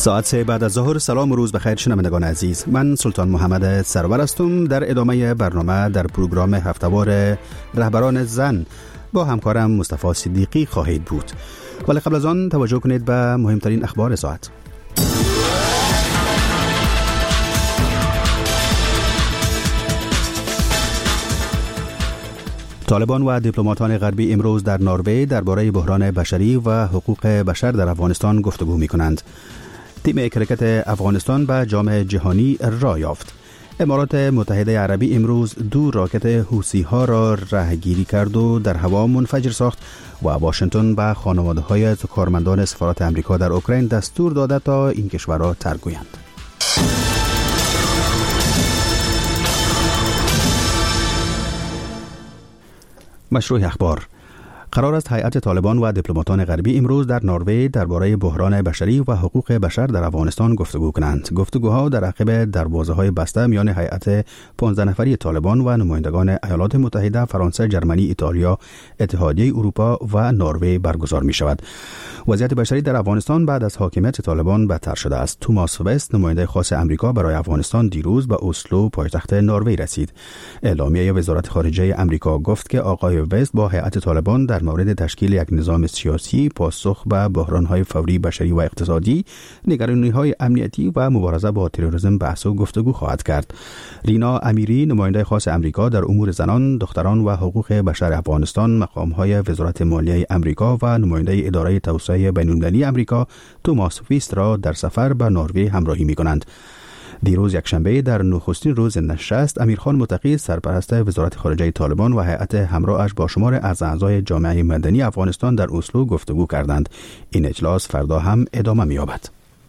ساعت 3 بعد از ظهر. سلام و روز بخیر شنوندگان عزیز. من سلطان محمد سرور هستم. در ادامه برنامه در پروگرام هفته‌وار رهبران زن با همکارم مصطفی صدیقی خواهید بود. ولی قبل از آن توجه کنید به مهمترین اخبار ساعت. طالبان و دیپلماتان غربی امروز در نروژ درباره بحران بشری و حقوق بشر در افغانستان گفتگو می‌کنند. تیم کرکت افغانستان به جام جهانی راه یافت. امارات متحده عربی امروز 2 راکت حوثی‌ها را رهگیری کرد و در هوا منفجر ساخت و واشنگتن به خانواده‌های کارمندان سفارت آمریکا در اوکراین دستور داده تا این کشور را ترک گویند. مشروع اخبار. قرار است هیئت طالبان و دیپلماتان غربی امروز در نروژ درباره بحران بشری و حقوق بشر در افغانستان گفتگو کنند. گفتگوها در عقب دروازه‌های بسته میان هیئت 15 نفری طالبان و نمایندگان ایالات متحده، فرانسه، جرمنی، ایتالیا، اتحادیه اروپا و نروژ برگزار می شود. وضعیت بشری در افغانستان بعد از حاکمیت طالبان بدتر شده است. توماس وست، نماینده خاص آمریکا برای افغانستان، دیروز به اسلو، پایتخت نروژ رسید. اعلامیه وزارت خارجه آمریکا گفت که آقای وست با هیئت طالبان در مورد تشکیل یک نظام سیاسی، پاسخ به بحران‌های فوری بشری و اقتصادی، نگرانی‌های امنیتی و مبارزه با تروریسم بحث و گفتگو خواهد کرد. رینا امیری، نماینده خاص آمریکا در امور زنان، دختران و حقوق بشر افغانستان، مقام‌های وزارت مالیه آمریکا و نماینده اداره توسعه بین‌المللی آمریکا توماس ویست را در سفر به نروژ همراهی می‌کنند. دیروز یکشنبه در نخستین روز نشست، امیرخان متقی، سرپرست وزارت خارجه طالبان و هیئت همراهش با شمار از اعضای جامعه مدنی افغانستان در اسلو گفتگو کردند. این اجلاس فردا هم ادامه می‌یابد.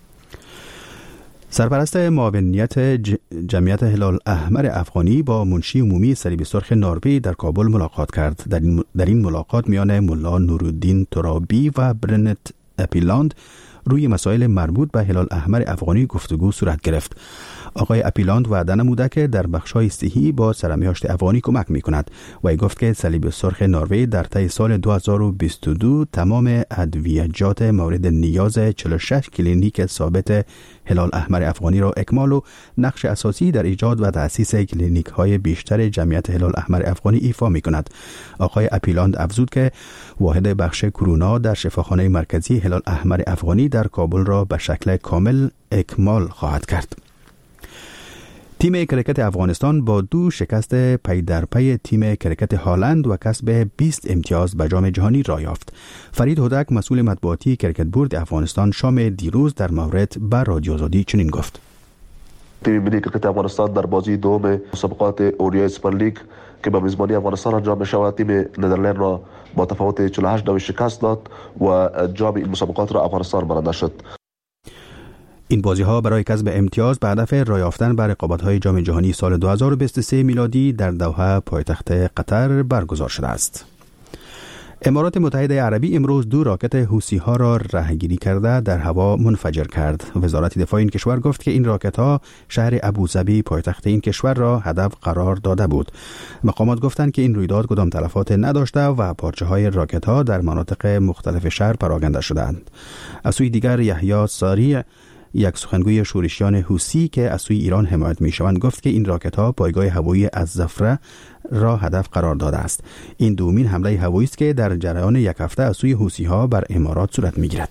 سرپرست معاونیت جمعیت هلال احمر افغانی با منشی عمومی صلیب سرخ نروژ در کابل ملاقات کرد. در این ملاقات میان ملا نورالدین ترابی و برنت اپیلاند روی مسائل مربوط به هلال احمر افغانی گفتگو صورت گرفت. آقای اپیلاند وعده نموده که در بخش‌های صحی با سرمیاشت افغانی کمک می‌کند و گفت که صلیب سرخ نروژ در طی سال 2022 تمام ادویجات مورد نیاز 46 کلینیک ثابت هلال احمر افغانی را اکمال و نقش اساسی در ایجاد و تأسیس کلینیک‌های بیشتر جمعیت هلال احمر افغانی ایفا می‌کند. آقای اپیلاند افزود که واحد بخش کرونا در شفاخانه مرکزی هلال احمر افغانی در کابل را به شکل کامل اکمال خواهد کرد. تیم کرکت افغانستان با 2 شکست پی در پی تیم کرکت هالند و کسب 20 امتیاز به جام جهانی راه یافت. فرید هودک، مسئول مطبوعاتی کرکت بورد افغانستان، شام دیروز در مورد به رادیو آزادی چنین گفت: تیم ملی کرکت افغانستان در بازی دوم مسابقات اوریای سوپر لیگ که به میزبانی افغانستان انجام می شود، تیم ندرلند را با تفاوت 48 شکست داد و جام این مسابقات را افغانستان برنده شد. این بازی‌ها برای کسب امتیاز به هدف راه یافتن به رقابت‌های جام جهانی سال 2023 میلادی در دوحه، پایتخت قطر برگزار شده است. امارات متحده عربی امروز 2 راکت حوثی‌ها را رهگیری کرده در هوا منفجر کرد. وزارت دفاع این کشور گفت که این راکت‌ها شهر ابوظبی، پایتخت این کشور را هدف قرار داده بود. مقامات گفتند که این رویداد کدام تلفات نداشته و پارچه‌های راکت‌ها در مناطق مختلف شهر پراکنده شدند. از سوی دیگر یحیی ساریع، یک سخنگوی شورشیان حوثی که از سوی ایران حمایت می‌شوند، گفت که این راکت‌ها پایگاه هوایی الزفره را هدف قرار داده است. این دومین حمله هوایی است که در جریان یک هفته از سوی حوثی‌ها بر امارات صورت می‌گیرد.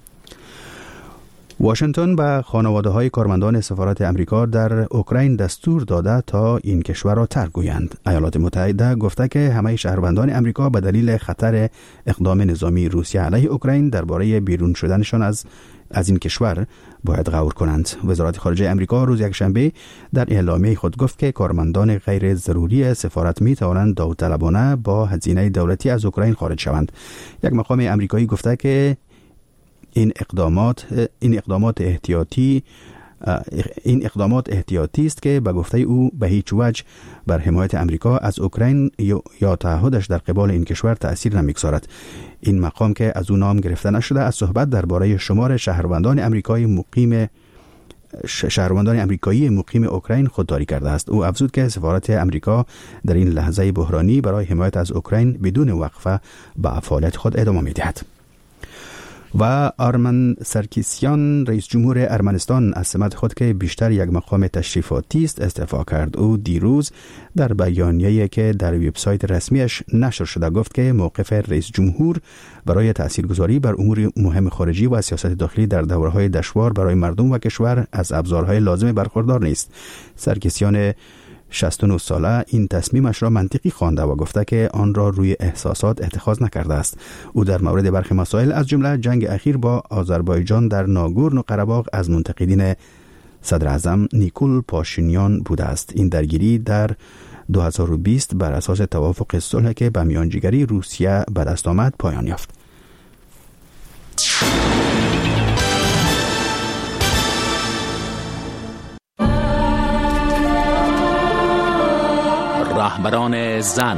واشنگتن به خانواده‌های کارمندان سفارت آمریکا در اوکراین دستور داده تا این کشور را ترک گویند. ایالات متحده گفته که همه شهروندان آمریکا به دلیل خطر اقدام نظامی روسیه علیه اوکراین درباره بیرون شدنشان از این کشور باید غور کنند. وزارت خارجه آمریکا روز یکشنبه در اعلامیه خود گفت که کارمندان غیر ضروری سفارت می توانند داوطلبانه با هزینه دولتی از اوکراین خارج شوند. یک مقام آمریکایی گفته که این اقدامات احتیاطی است که به گفته او به هیچ وجه بر حمایت آمریکا از اوکراین یا تعهدش در قبال این کشور تأثیر نمیگذارد. این مقام که از او نام گرفته نشده از صحبت درباره شمار شهروندان آمریکایی مقیم اوکراین خودداری کرده است. او افزود که سفارت آمریکا در این لحظه بحرانی برای حمایت از اوکراین بدون وقفه به فعالیت خود ادامه می‌دهد. و آرمن سرکیسیان رئیس جمهور ارمنستان از سمت خود که بیشتر یک مقام تشریفاتی است استعفا کرد. او دیروز در بیانیه‌ای که در وبسایت رسمیش نشر شده گفت که موقف رئیس جمهور برای تاثیرگذاری بر امور مهم خارجی و سیاست داخلی در دوره‌های دشوار برای مردم و کشور از ابزارهای لازم برخوردار نیست. سرکیسیان 69 ساله این تصمیمش را منطقی خوانده و گفته که آن را روی احساسات اتخاذ نکرده است. او در مورد برخی مسائل از جمله جنگ اخیر با آذربایجان در ناگورنو قره‌باغ از منتقدین صدر اعظم نیکول پاشینیان بوده است. این درگیری در 2020 بر اساس توافق صلح که به میانجیگری روسیه به دست آمد پایان یافت. رهبران زن.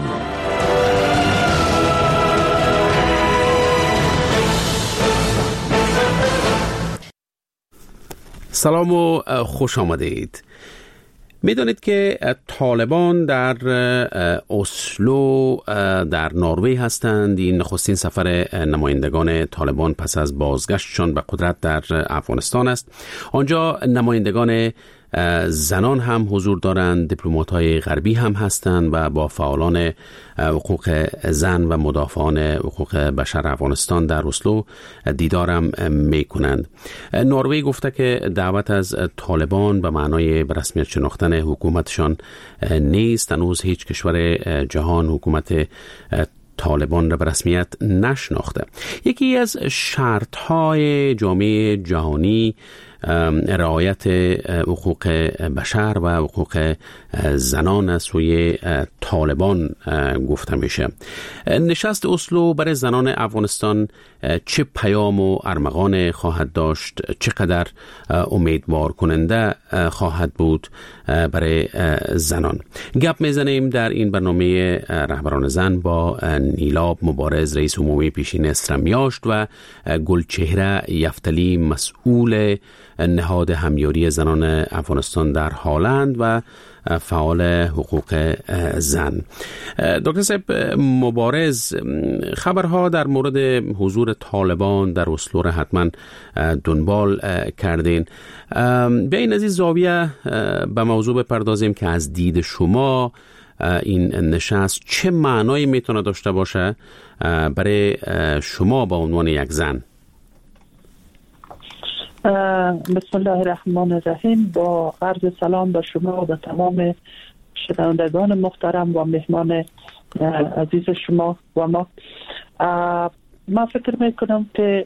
سلام و خوش آمدید. میدانید که طالبان در اسلو در نروژ هستند. این نخستین سفر نمایندگان طالبان پس از بازگشتشان به قدرت در افغانستان است. آنجا نمایندگان زنان هم حضور دارند، دیپلمات‌های غربی هم هستند و با فعالان حقوق زن و مدافعان حقوق بشر افغانستان در اسلو دیدارم میکنند. نروژ گفته که دعوت از طالبان به معنای به رسمیت شناختن حکومتشان نیست. هنوز هیچ کشور جهان حکومت طالبان را به رسمیت نشناخته. یکی از شرط‌های جامعه جهانی رعایت حقوق بشر و حقوق زنان از سوی طالبان گفته میشه. نشست اسلو برای زنان افغانستان چه پیام و ارمغان خواهد داشت؟ چقدر امیدوار کننده خواهد بود برای زنان؟ گپ میزنیم در این برنامه رهبران زن با نیلاب مبارز رئیس عمومی پیشین اسرمیاشت و گلچهره یفتلی مسئول نهاد همیاری زنان افغانستان در هالند و فعال حقوق زن. دکتر صاحب مبارز، خبرها در مورد حضور طالبان در اسلو را حتما دنبال کردین. بیاین از این زاویه به موضوع بپردازیم که از دید شما این نشست چه معنایی میتونه داشته باشه برای شما به عنوان یک زن؟ بسم الله الرحمن الرحیم. با عرض سلام به شما و به تمام شنوندگان محترم و مهمان عزیز شما و ما. من فکر میکنم که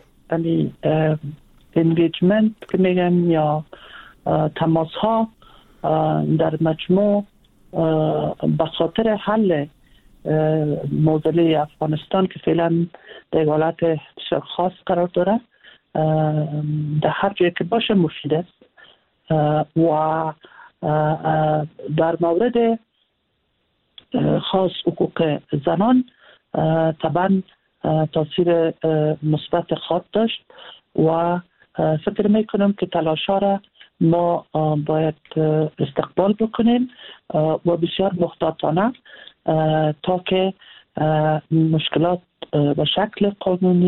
انگیجمنت که میگن یا تماس ها در مجموع به خاطر حل معضله افغانستان که فعلا در حالت خاص قرار داره در هر جایی که باشه مفید است و در مورد خاص حقوق زنان طبعا تاثیر مثبت خواهد داشت و فکر میکنم که تلاش‌ها را ما باید استقبال بکنیم و بسیار محتاطانه تا که مشکلات به شکل قانونی.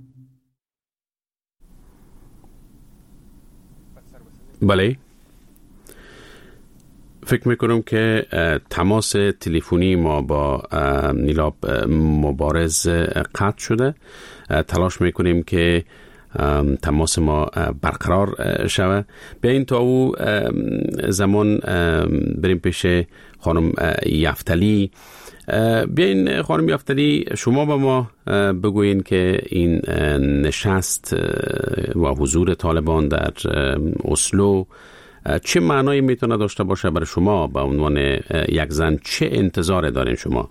بله، فکر میکنم که تماس تلفنی ما با نیلاب مبارز قطع شده. تلاش میکنیم که تماس ما برقرار شود. بیاین تا او زمان بریم پیش خانم یفتلی. بیاین خانم یفتلی، شما به ما بگوین که این نشست و حضور طالبان در اسلو چه معنایی میتونه داشته باشه برای شما به عنوان یک زن؟ چه انتظار دارین شما؟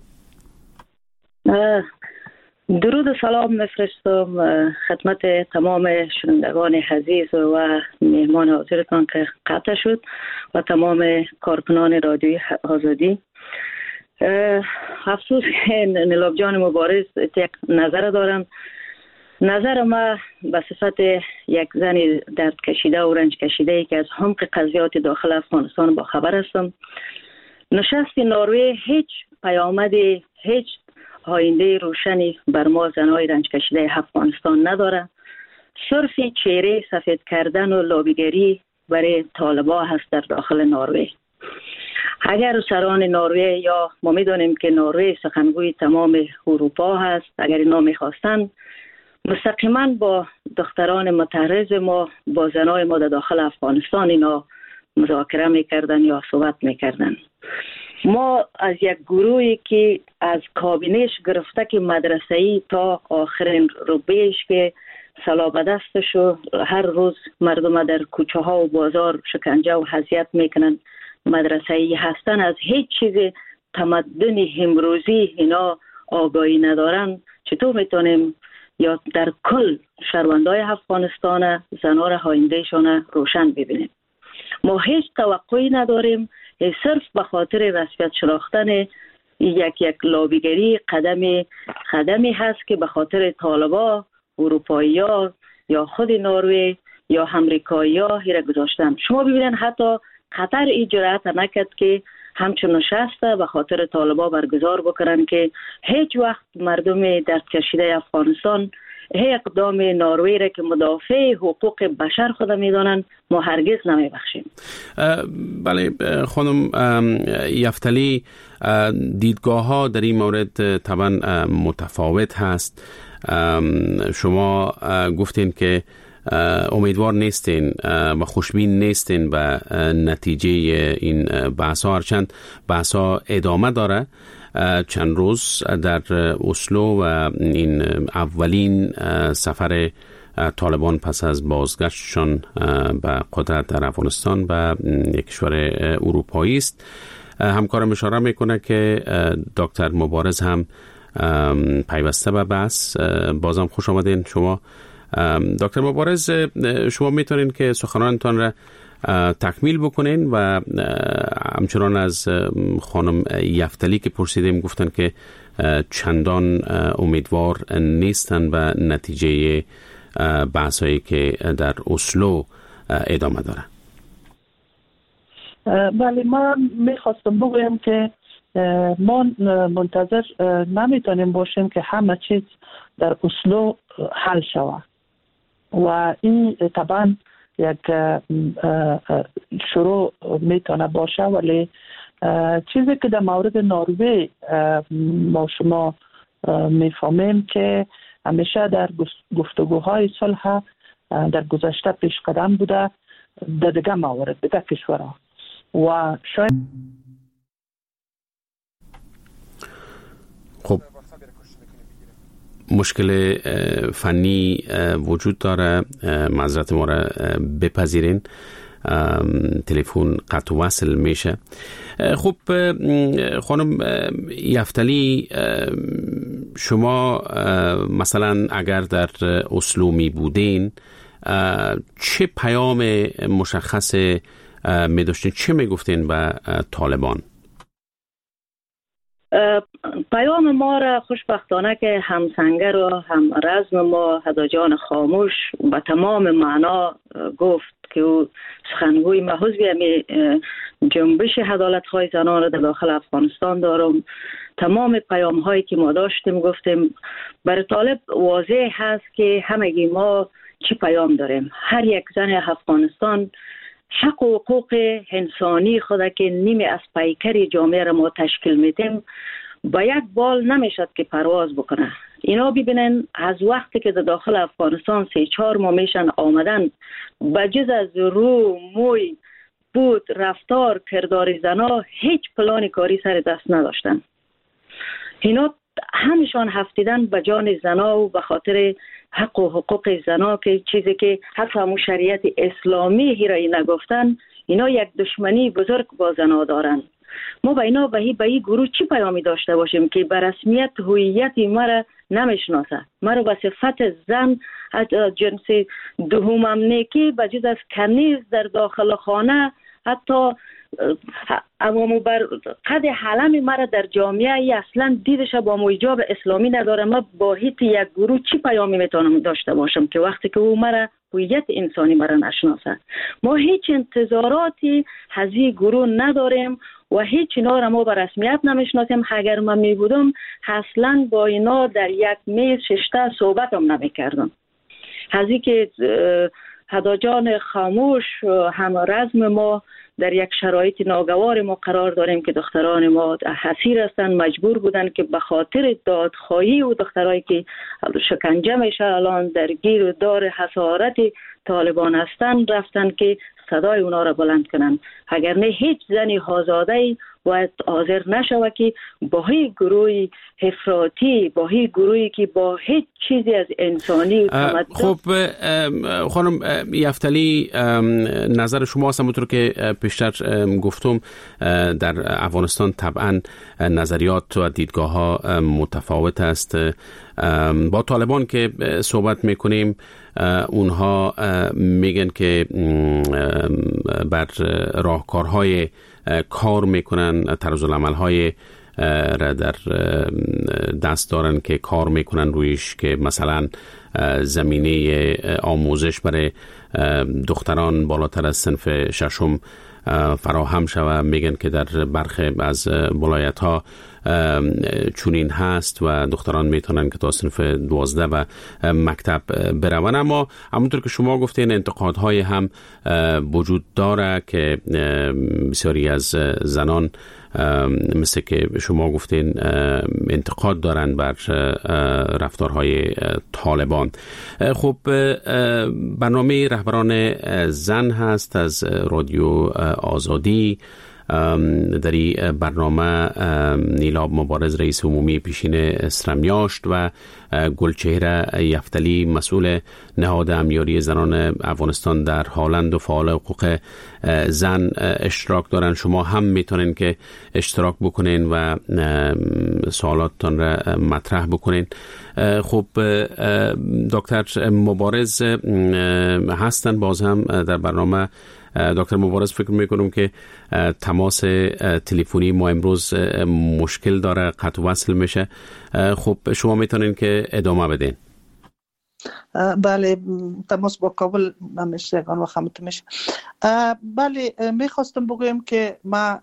درود و سلام میفرستم خدمت تمام شنوندگان عزیز و مهمان حاضرتان که قطع شد و تمام کارکنان رادیوی آزادی. افسوس که نیلاب جان مبارز یک نظر دارم. نظر ما به صفت یک زن درد کشیده و رنج کشیده ای که از عمق قضیات داخل افغانستان با خبر هستم. نشست نروژ هیچ پیامدی، هیچ آینده روشنی بر ما زنهای رنج کشیده افغانستان نداره. صرف چهره سفید کردن و لابیگری برای طالبان هست در داخل نروژ. اگر سران نروژ، یا ما میدونیم که نروژ سخنگوی تمام اروپا هست، اگر اینا میخواستن مستقیما با دختران متحرز ما، با زنای ما در داخل افغانستان اینا مذاکره میکردن یا صحبت میکردن. ما از یک گروهی که از کابینش گرفته که مدرسه‌ای تا آخرین رتبهش که سلا به دستش و هر روز مردم در کوچه ها و بازار شکنجه و اذیت میکنن، مدرسه‌ای هستن، از هیچ چیز تمدن امروزی اینا آگاهی ندارن. چطور میتونیم یا در کل شهروندای افغانستان زنها را آیندهشان روشن ببینیم؟ ما هیچ توقعی نداریم، صرف به خاطر رسمیت شناختن یک لابیگری قدمی هست که به خاطر طالبا، اروپایی‌ها یا خود نروژ یا امریکایی‌ها هیره گذاشتن. شما ببینید حتی قطر این جرأت نکرد که همچون نشسته به خاطر طالبا برگزار بکنن که هیچ وقت مردم درد کشیده افغانستان اقدام نروژ را که مدافع حقوق بشر خود میدانند ما هرگز نمیبخشیم. بله خانم یفتلی، دیدگاه ها در این مورد طبعا متفاوت هست. شما گفتین که امیدوار نیستین و خوشبین نیستین به نتیجه این بحث ها، هرچند بحث ها ادامه داره. چند روز در اسلو و این اولین سفر طالبان پس از بازگشتشان به قدرت در افغانستان و یک کشور اروپایی است. همکارم اشاره میکنه که دکتر مبارز هم پیوسته به بحث. بازم خوش آمدین شما دکتر مبارز. شما میتونین که سخنانتان را تکمیل بکنین و همچنان از خانم یفتلی که پرسیدیم گفتن که چندان امیدوار نیستن به نتیجه بحثایی که در اسلو ادامه داره. بله، من میخواستم بگویم که ما منتظر نمیتونیم باشیم که همه چیز در اسلو حل شود و این طبعا یک شروع میتونه باشه، ولی چیزی که در مورد نروژ ما شما میفهمیم که همیشه در گفتگوهای صلح در گذشته پیش قدم بوده در دیگه موارد، دیگه کشورها، و شاید خب مشکل فنی وجود داره، معذرت ما را بپذیرین، تلفن قطع وصل میشه. خب خانم یفتلی، شما مثلا اگر در اسلو می بودین چه پیام مشخص می داشتین، چه می گفتین به طالبان؟ پیام ما را خوشبختانه که همسنگر و هم رزم ما هداجان خاموش به تمام معنا گفت که او سخنگوی محض بیامی جنبش عدالت‌های زنان را در داخل افغانستان دارم. تمام پیام هایی که ما داشتیم گفتیم. برای طالب واضح هست که همگی ما چی پیام داریم. هر یک زن افغانستان حق و حقوق انسانی خود که نیمه از پیکر جامعه را ما تشکیل میدیم با یک بال نمیشد که پرواز بکنه. اینا ببینن از وقتی که در داخل افغانستان 3-4 ماه میشن آمدن، بجز از رو، موی، بود، رفتار، کردار زنا هیچ پلان کاری سر دست نداشتن. اینا همشان هفتیدن به جان زنا و به خاطر حق و حقوق زنا که چیزی که حتی همون شریعت اسلامی هیرایی نگفتن. اینا یک دشمنی بزرگ با زنا دارن. ما با اینا به این گروه چی پیامی داشته باشیم که به رسمیت هویت مرا نمیشناسه، مرا به صفت زن جنس دومم نیکی بجز از کنیز در داخل خانه، حتی امامو بر قد حلم مرا در جامعه ای اصلا دیدش با موجب اسلامی نداره. ما با هیچ یک گروه چی پیامی میتونم داشته باشم که وقتی که او مرا هویت انسانی مرا نشناسه؟ ما هیچ انتظاراتی از این گروه نداریم و هیچ اینا را ما به رسمیت نمیشناسیم. اگر من می بودم اصلا با اینا در یک میز ششته صحبت هم نمی کردم. از اینکه هداجان خاموش هم رزم ما در یک شرایط ناگوار ما قرار داریم که دختران ما حسیر هستند، مجبور بودن که به خاطر دادخواهی و دخترایی که شکنجه میشه الان درگیر و دار حسارت طالبان هستند رفتن که صدای اونا را بلند کنن. اگر نه هیچ زنی آزاده‌ای باید حاضر نشوه که با هیچ گروهی افراطی، با هیچ گروهی که با هیچ چیزی از انسانی خب خانم یفتلی، نظر شما است همونطور که پیشتر گفتم در افغانستان طبعا نظریات و دیدگاه ها متفاوت است. با طالبان که صحبت میکنیم اونها میگن که بر راهکارهای کار میکنن، طرزالعمل‌های را در دست دارن که کار میکنن رویش، که مثلا زمینه آموزش برای دختران بالاتر از صنف ششم فراهم شود. میگن که در برخی از ولایت ها چونین هست و دختران میتونن که تا صنف 12 و مکتب برون. اما همونطور که شما گفتین انتقادهای هم وجود داره که بسیاری از زنان مثل که شما گفتین انتقاد دارن بر رفتارهای طالبان. خب برنامه رهبران زن هست از رادیو آزادی. در این برنامه نیلاب مبارز رئیس عمومی پیشین اسرمیاشت و گلچهره یفتلی مسئول نهاد امیاری زنان افغانستان در هالند و فعال حقوق زن اشتراک دارن. شما هم میتونین که اشتراک بکنین و سوالاتتان را مطرح بکنین. خب دکتر مبارز هستن باز هم در برنامه. دکتر مبارز، فکر میکنم که تماس تلفنی ما امروز مشکل داره، قطع وصل میشه. خب شما میتونین که ادامه بدین. بله، تماس با کابل همیشه یگان و خمت میشه. بله، میخواستم بگویم که ما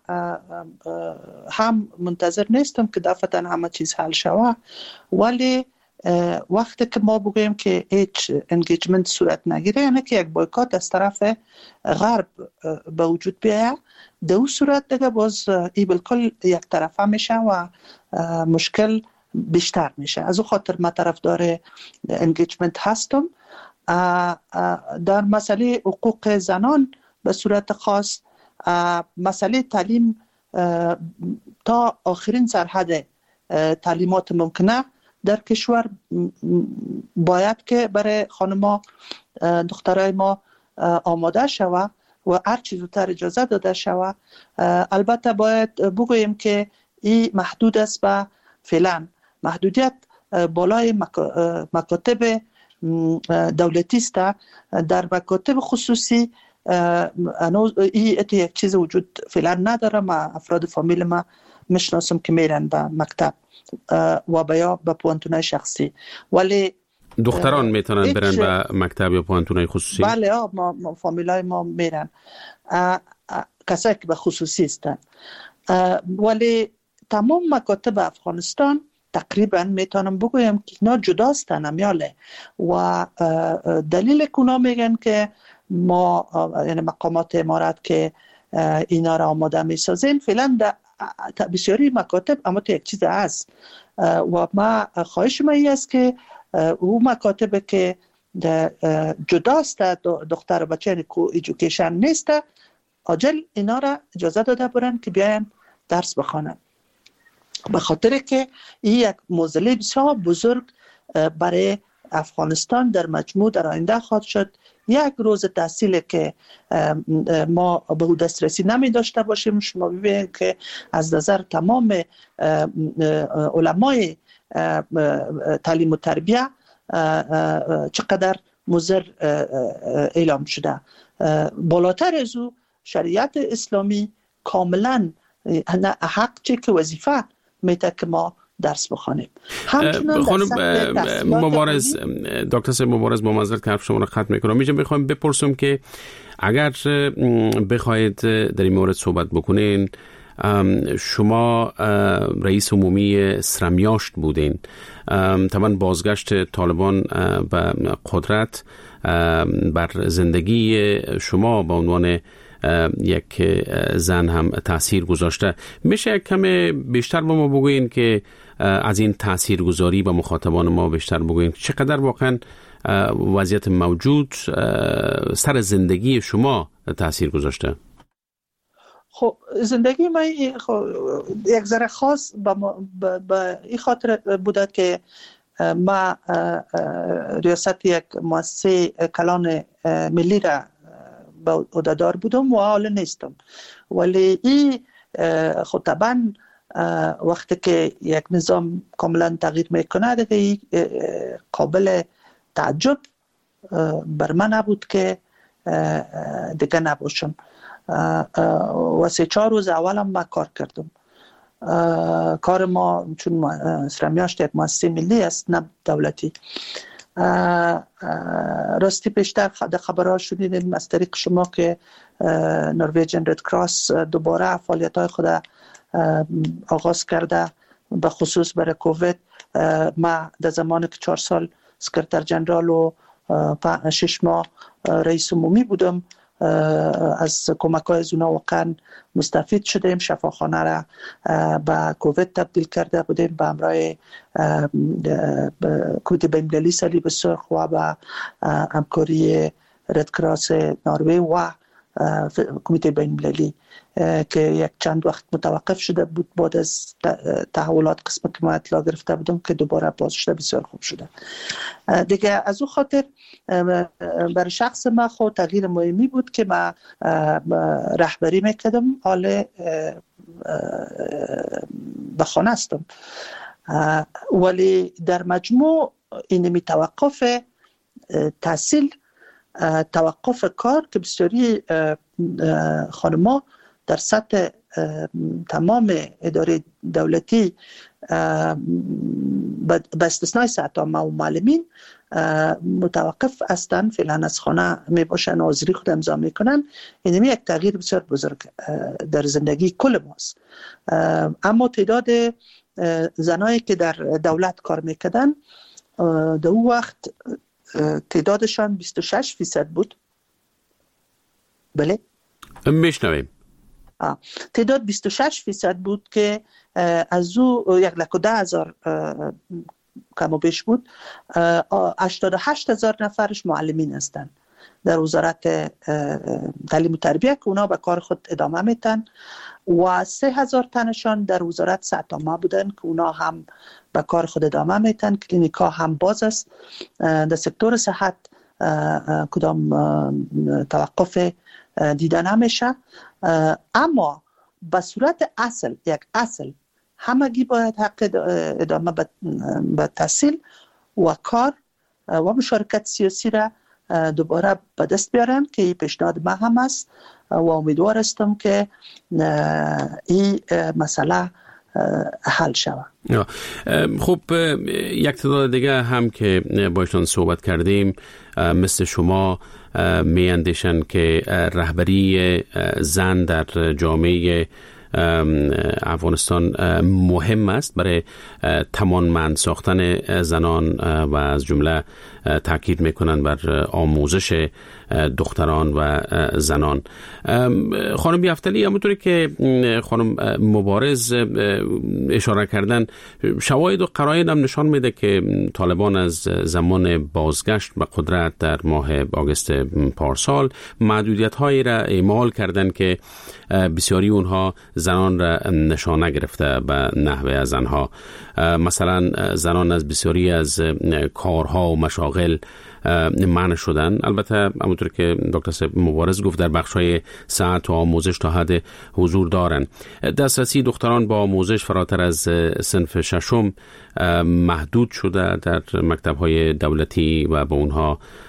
هم منتظر نیستم که دفعتا همه چیز حل شوه، ولی وقتی که ما بگویم که هیچ انگیجمنت صورت نگیره، یعنی که یک بایکات از طرف غرب به وجود بیاید، در اون صورت دیگه باز ای بالکل یک طرفه میشه و مشکل بیشتر میشه. از اون خاطر ما طرفدار انگیجمنت هستم. در مسئله حقوق زنان به صورت خاص، مسئله تعلیم تا آخرین سرحد تعلیمات ممکنه در کشور باید که برای خانما دخترای ما آماده شود و هر چیز زودتر اجازه داده شود. البته باید بگوییم که این محدود است به فعلا محدودیت بالای مکاتب دولتی است. در مکاتب خصوصی این یک چیز وجود فعلا نداره. ما افراد فامیل ما میشناسم که میرن به مکتب و یا به پوانتونای شخصی، ولی دختران میتونن برن به مکتب یا پوانتونای خصوصی. بله، ما فامیلای ما میرن، کسایی که به خصوصی هستن. ولی تمام مکاتب افغانستان تقریبا میتونم بگویم که اینا جدا هستن امیاله و دلیل که اونا میگن که ما یعنی مقامات امارات که اینا را آماده میسازین، فعلا بسیاری مکاتب اما تو یک چیز هست و ما خواهش ما این است که او مکاتب که جدا است دختر و بچه یعنی ایژوکیشن نیست، عاجل اینا را اجازه داده برن که بیاین درس بخوانن، به خاطر که این یک معضله بسیار بزرگ برای افغانستان در مجموع در آینده خواهد شد. یک روز تحصیل که ما به او دسترسی نمی داشته باشیم، شما ببینید که از نظر تمام علمای تعلیم و تربیه چقدر مضر اعلام شده. بالاتر از او شریعت اسلامی کاملا حق چه که وظیفه میده که ما درس بخوانیم. خانم مبارز، دکتر مبارز، با معذرت که حرف شما رو قطع میکنم، میخوام بپرسم که اگر بخواید در این مورد صحبت بکنین، شما رئیس عمومی سرمیاشت بودین. طبعا بازگشت طالبان به قدرت بر زندگی شما به عنوان یک زن هم تأثیر گذاشته. میشه کمی بیشتر با ما بگوین که از این تاثیرگذاری به مخاطبان ما بیشتر بگوین چقدر واقعا وضعیت موجود سر زندگی شما تاثیر گذاشته؟ خب زندگی من یک ذره خاص به این خاطر بوده که ما ریاست یک مؤسسه کلان ملی را به عهده‌دار بودم و حالا نیستم، ولی این خود طبعا وقتی که یک نظام کاملا تغییر میکنه دیگه قابل تعجب بر من نبود که دیگه نباشم. و 3-4 روز اولم ما کار کردم. کار ما چون سرمیاشت یک مؤسسه ملی است نه دولتی، راستی بیشتر خبرها شدیدیم از طریق شما که نرویجن رد کراس دوباره فعالیت‌های خود آغاز کرده، به خصوص برای کووید. ما در زمانی که 4 سال سکرتر جنرال و 6 ماه رئیس عمومی بودم، از کمک‌های از اونا واقعا مستفید شدیم. شفاخانه را به کووید تبدیل کرده بودیم به همراه کمیته بین‌المللی صلیب سرخ و به همکاری رد کراس نروژ و کمیته بین‌المللی که یک چند وقت متوقف شده بود بعد از تحولات قسمی که ما اطلاع گرفته بودم که دوباره باز شده. بسیار خوب شده دیگه. از اون خاطر برای شخص ما خود تغییر مهمی بود که ما رهبری میکردم، حالا به خانه هستم، ولی در مجموع اینمی توقف تحصیل، توقف کار که بسیاری خانم‌ها در سطح تمام اداره دولتی به استثنای ساعت‌ها و معلمین متوقف هستند، فعلا از خانه می باشن، حاضری خود امضا میکنن. این یک تغییر بسیار بزرگ در زندگی کل ماست. اما تعداد زنایی که در دولت کار میکردن در اون وقت تعدادشان 26% بود. بله میشنویم. تعداد 26% بود که از او 110,000 کم و بیش بود. 88,000 نفرش معلمین هستند در وزارت تعلیم و تربیه که اونا به کار خود ادامه میتن و 3,000 تنشان در وزارت صحت عامه بودن که اونا هم به کار خود ادامه میتن. کلینیکا هم باز است. در سکتور صحت کدام توقف دیده نمیشه، اما به صورت اصل همگی باید حق ادامه به تحصیل و کار و مشارکت سیاسی را دوباره به دست بیارن که این پیشنهاد ما هم است و امیدوار هستم که این مسئله حل شود. خب یک تعداد دیگه هم که با ایشان صحبت کردیم مثل شما می اندیشن که رهبری زن در جامعه افغانستان مهم است برای توانمند ساختن زنان و از جمله تاکید میکنن بر آموزش دختران و زنان. خانم یفتلی، همونطوری که خانم مبارز اشاره کردن، شواهد و قرائن هم نشان میده که طالبان از زمان بازگشت به قدرت در ماه آگوست پارسال محدودیت هایی را اعمال کردن که بسیاری اونها زنان را نشانه گرفته به نحوه از زنها. مثلا زنان از بسیاری از کارها و مشاغل منع شدن. البته همونطور که دکتر مبارز گفت در بخش‌های صحت و آموزش تا حد حضور دارن. دسترسی دختران با آموزش فراتر از صنف 6 محدود شده در مکتب‌های دولتی و به اونها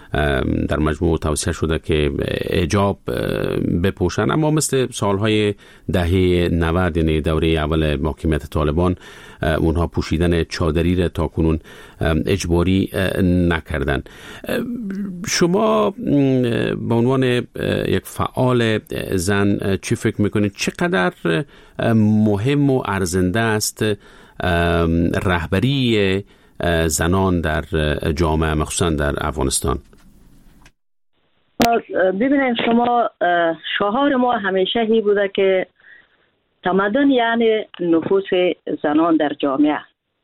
در مجموع توصیه شده که حجاب بپوشن، اما مثل سالهای دهه 90 یعنی دوره اول حاکمیت طالبان اونها پوشیدن چادری را تا کنون اجباری نکردن. شما به عنوان یک فعال زن چی فکر میکنید؟ چقدر مهم و ارزنده است رهبری زنان در جامعه مخصوصا در افغانستان؟ ببینید شما، شعار ما همیشه هی بوده که تمدن یعنی نفوس زنان در جامعه.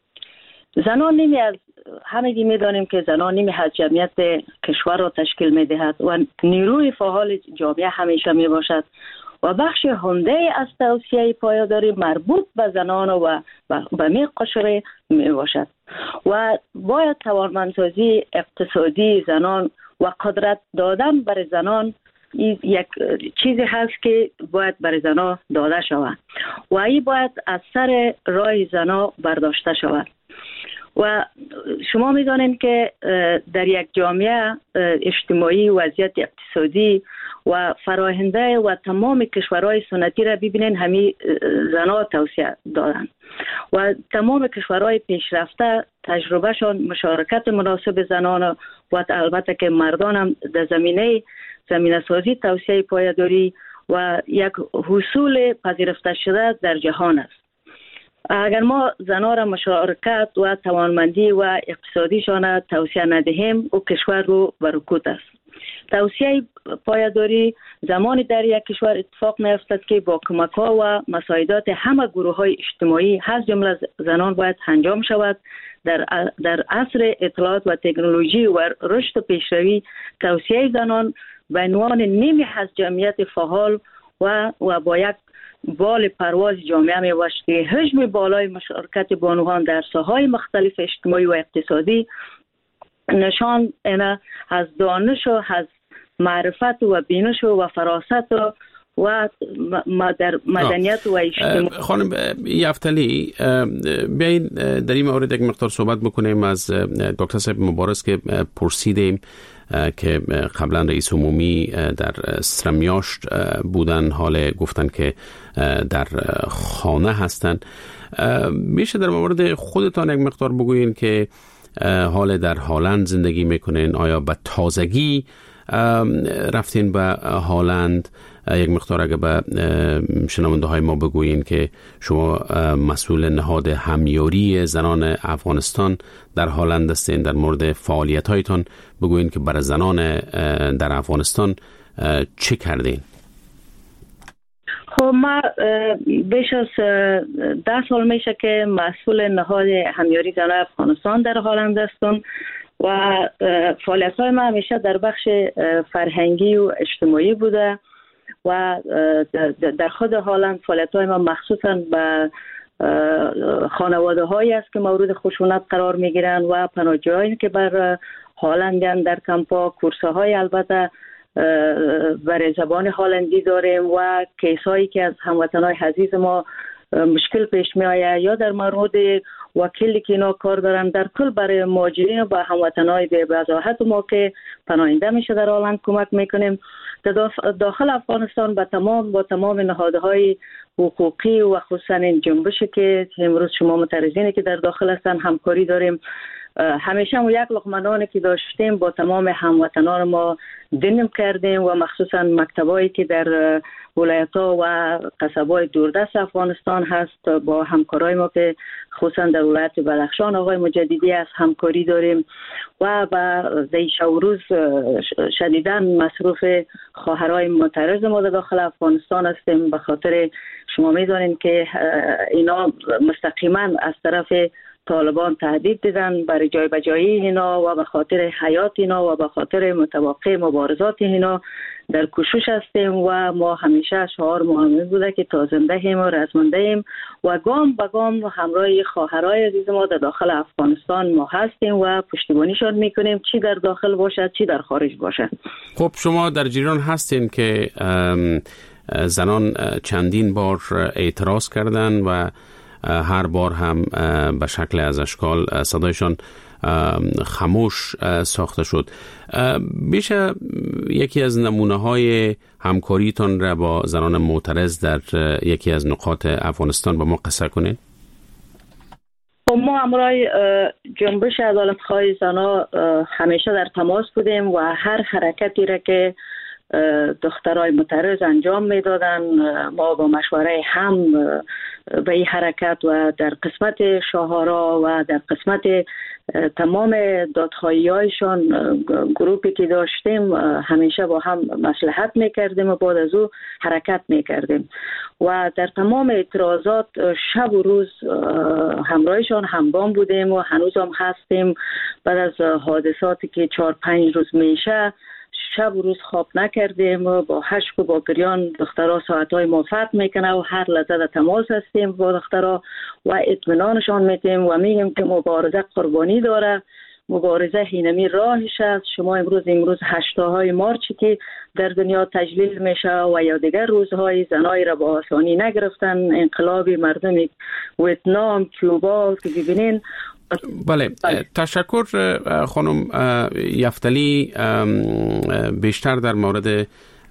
زنان نیمی از همگی میدانیم که زنان نیمی از جمعیت کشور را تشکیل میدهد و نیروی فعال جامعه همیشه می باشد و بخش عمده از توسعه پایداری مربوط به زنان و به می قشر می باشد و باید توانمندسازی اقتصادی زنان و قدرت دادن بر زنان یک چیزی هست که باید بر زنان داده شود و این باید از سر راه زنان برداشته شود. و شما می‌دانید که در یک جامعه اجتماعی وضعیت اقتصادی و فراهنده و تمام کشورهای سنتی را ببینید همین زنان توسعه دادن و تمام کشورهای پیشرفته تجربهشان مشارکت مناسب زنان و البته که مردان هم در زمینه سازی توسعه پایداری و یک حصول پذیرفته شده در جهان است. اگر ما زنان را مشارکت و توانمندی و اقتصادیشان توسعه ندهیم او کشور رو برکوت است. توسعه پایداری زمانی در یک کشور اتفاق می‌افتد که با کمک‌ها و مساعدات همه گروه‌های اجتماعی از جمله زنان باید انجام شود. در عصر اطلاعات و تکنولوژی و رشد و پیشروی توسعه زنان به عنوان نیمی از جمعیت فعال و با یک بال پرواز جامعه می باشد که حجم بالای مشارکت بانوان در ساحه‌های مختلف اجتماعی و اقتصادی نشان اینا از دانش و از معرفت و بینش و فراست و در مدنیت و اجتماع. خانم یفتلی، بیاین در این مورد یک مقدار صحبت بکنیم از دکتر صاحب مبارز که پرسیدیم که قبلا رئیس عمومی در سرمیاشت بودن، حال گفتن که در خانه هستن. میشه در مورد خودتان یک مقدار بگوین که حال در هالند زندگی میکنین؟ آیا به تازگی رفتین به هالند؟ یک مقدار اگه به شنونده های ما بگویین که شما مسئول نهاد همیاری زنان افغانستان در هالند هستین، در مورد فعالیت هایتان بگویین که برای زنان در افغانستان چه کردین؟ خب ما بیش از 10 سال میشه که مسئول نهاد همیاری زنان افغانستان در هالند هستم و فعالیت های ما همیشه در بخش فرهنگی و اجتماعی بوده و در خود هالند فعالیت‌های ما مخصوصاً به خانواده هایی است که مورد خشونت قرار میگیرند و پناهجویانی که بر هالندیان در کمپ‌ها، کورس‌های البته برای زبان هالندی داریم و کیس‌هایی که از هموطنان عزیز ما مشکل پیش می آید یا در مورد وکیلی که اینا کار دارن، در کل برای مهاجرین و هموطنان به وضاحت ما که پناهنده میشه در هالند کمک میکنیم. داخل افغانستان با تمام نهادهای حقوقی و خصوصا این جنبشی که امروز شما معترضینی که در داخل هستن همکاری داریم. همیشه ما یک لقمه نانی که داشتیم با تمام هموطنان ما دنیم کردیم و مخصوصا مکتبایی که در ولایت‌ها و قصب‌های دوردست افغانستان هست با همکارای ما که خصوصا در ولایت بدخشان آقای مجددی است همکاری داریم و در شوروز شدیداً مصروف خواهرای معترض ما در داخل افغانستان هستیم. به خاطر شما می‌دانید که اینا مستقیما از طرف طالبان تهدید دیدن برای جای بجایی اینا و به خاطر حیات اینا و به خاطر متوقع مبارزات اینا در کوشش هستیم و ما همیشه شعار مهم بوده که تا زنده ایم و رزمنده ایم و گام به گام همراه خواهرای عزیز ما در داخل افغانستان ما هستیم و پشتیبانیشان میکنیم، چی در داخل باشد چی در خارج باشد. خب شما در جریان هستین که زنان چندین بار اعتراض کردن و هر بار هم به شکل از اشکال صدایشان خاموش ساخته شد. میشه یکی از نمونه های همکاریتان را با زنان معترض در یکی از نقاط افغانستان با ما قصه کنید؟ ما امرای جنبش عدالت خواهی زنان همیشه در تماس بودیم و هر حرکتی را که دخترای معترض انجام میدادن ما با مشوره هم به این حرکت و در قسمت شاهرا و در قسمت تمام دادخواهی هایشان گروپی که داشتیم همیشه با هم مصلحت میکردیم و بعد از او حرکت میکردیم و در تمام اعتراضات شب و روز همراهشان همگام بودیم و هنوز هم هستیم. بعد از حادثاتی که 4-5 روز میشه شب و روز خواب نکردیم و با حشک و با گریان دخترها ساعتهای موفق میکنه و هر لحظه در تماس هستیم با دخترها و اطمینانشان میدیم و میگیم که مبارزه قربانی داره، مبارزه هینمی راهش است. شما امروز 8 مارچی که در دنیا تجلیل میشه و یا دیگر روزهای زنای را با آسانی نگرفتن، انقلاب مردم ویتنام، کوبا که ببینین. بله، تشکر خانم یفتلی. بیشتر در مورد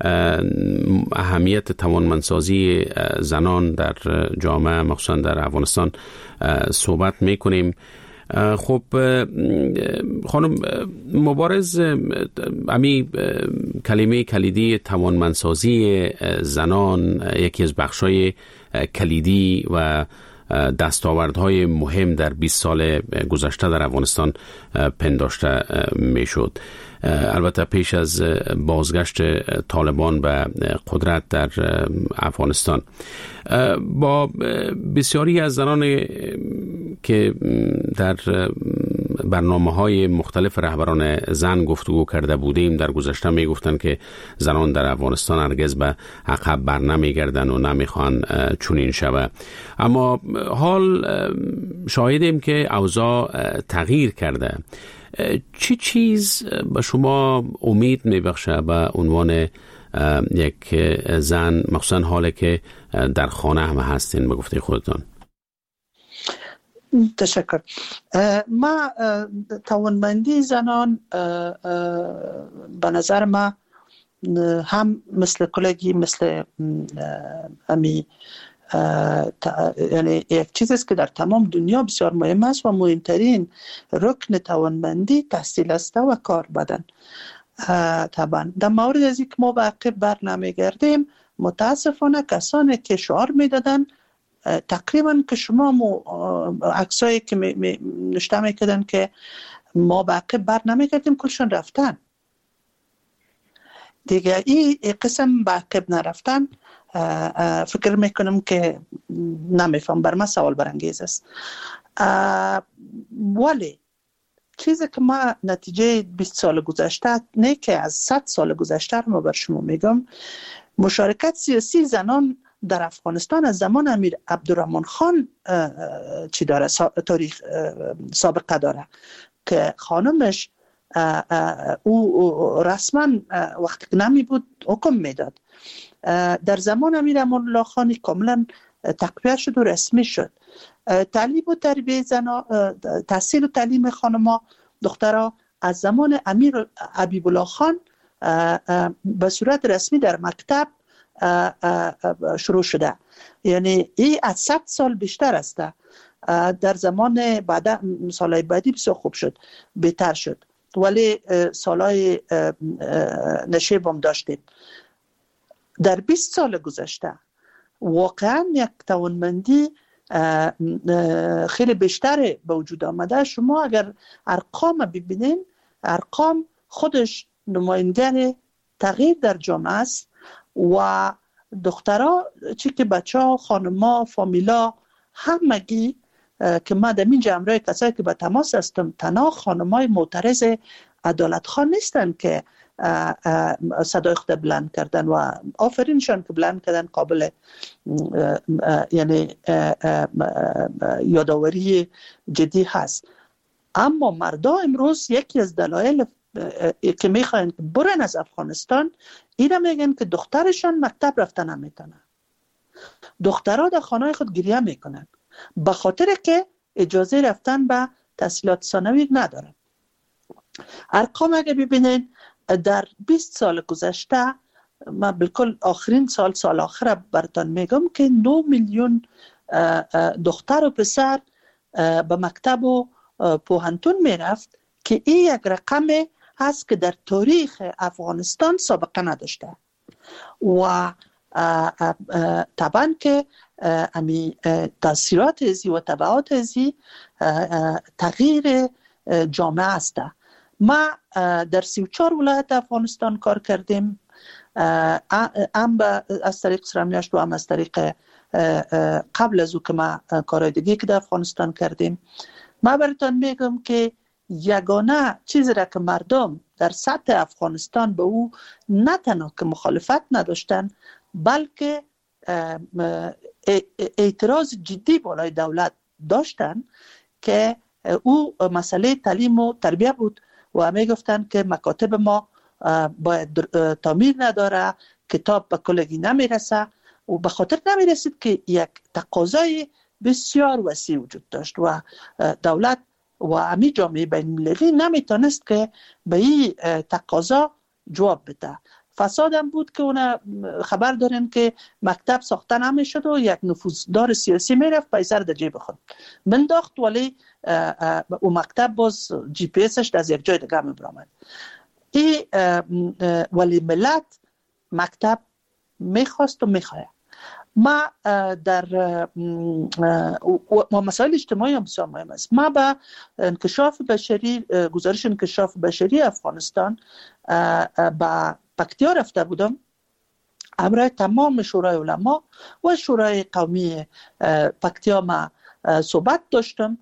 اهمیت توانمندسازی زنان در جامعه مخصوصا در افغانستان صحبت میکنیم. خب خانم مبارز، امی کلمه کلیدی توانمندسازی زنان یکی از بخشای کلیدی و دستاوردهای مهم در 20 سال گذشته در افغانستان پنداشته میشد. البته پیش از بازگشت طالبان به قدرت در افغانستان با بسیاری از زنان که در برنامه‌های مختلف رهبران زن گفتگو کرده بودیم در گذشته میگفتند که زنان در افغانستان هرگز به عقب بر نمیگردن و نمیخوان چنین شود. اما حال شاهدیم که اوضاع تغییر کرده. چی چیز به شما امید میبخشه به عنوان یک زن، مخصوصا حالی که در خانه هم هستین به گفته خودتان؟ تشکر. ما توانمندی زنان به نظر ما هم مثل کلگی مثل امی یعنی یک چیزی است که در تمام دنیا بسیار مهم است و مهمترین رکن توانمندی تحصیل است و کار بدن. طبعا در مورد از اینکه ما به عقب بر نمیگردیم، متاسفانه کسانی که شعار میدادن تقریبا که شما عکسایی که نشته میکردن که ما به عقب بر نمیگردیم کلشون رفتن دیگه. این قسم به عقب نرفتن فکر میکنم که نمیفهم، بر من سوال برانگیز است. ولی چیزی که ما نتیجه 20 سال گذشته، نه که از 100 سال گذشته رو ما بر شما میگم، مشارکت سیاسی زنان در افغانستان از زمان امیر عبدالرحمن خان چی داره، تاریخ سابقه داره که خانمش او رسما وقتی که نمی بود حکم میداد. در زمان امیر امان الله خان کاملا تقویت شد و رسمی شد. تعلیم و تربیه زنا، تحصیل و تعلیم خانما دخترها از زمان امیر حبیب الله خان به صورت رسمی در مکتب شروع شده. یعنی این از 100 سال بیشتر است. در زمان بعد سالهای بعدی بسیار خوب شد، بهتر شد، ولی سالهای نشیب هم داشتیم. در 20 سال گذشته واقعا یک توانمندی خیلی بیشتر به وجود آمده. شما اگر ارقام ببینین، ارقام خودش نماینگر تغییر در جامعه است و دخترها چی که بچه ها، خانما، فامیلا همگی که ما در این جمعه کسایی که به تماس هستم تنها خانمای معترض عدالت خواه نیستن که صدای خود بلند کردن و آفرینشان که بلند کردن قابل یعنی یادآوری جدی هست. اما مردا امروز یکی از دلایل که میخواین که برن از افغانستان اینا میگن که دخترشان مکتب رفتن نمیتونن. دخترها در خانه خود گریه میکنن. به خاطر که اجازه رفتن به تحصیلات ثانوی ندارن. ارقام اگه ببینین در 20 سال گذشته، من بالکل آخرین سال آخر براتون میگم که 9 میلیون دختر و پسر به مکتب و پوهنتون میرفت که این یک رقم هست که در تاریخ افغانستان سابقه نداشته و طبعا که امی تاثیرات ازی و تبعات ازی تغییر جامعه است. ما در 34 ولایت افغانستان کار کردیم، هم از طریق سرمیاشت و هم از طریق قبل از او که ما کارهای دیگه که در افغانستان کردیم. ما براتون میگم که یگانه چیزی را که مردم در سطح افغانستان به او نه تنها که مخالفت نداشتن بلکه اعتراض جدی بالای دولت داشتن که او مسئله تعلیم و تربیه بود و می گفتن که مکاتب ما باید تعمیر نداره، کتاب به کلگی نمیرسه و به خاطر نمیرسید که یک تقاضای بسیار وسیع وجود داشت و دولت و همی جامعه بین المللی نمیتونست که به این تقاضا جواب بده. فساد هم بود که اون خبر دارین که مکتب ساخته نمیشد و یک نفوذدار سیاسی میرفت پیسر در جیب خود منداخت، ولی اون مکتب باز جی پی اسش از یک جای دیگه میبرامد. ولی ملت مکتب میخواست و میخواه. ما در و مسائل اجتماعی هم بسیار مهم است. ما به انکشاف بشری، گزارش انکشاف بشری افغانستان با پکتیا رفته بودم، همراه تمام شورای علما و شورای قومی پکتیا ما صحبت داشتم.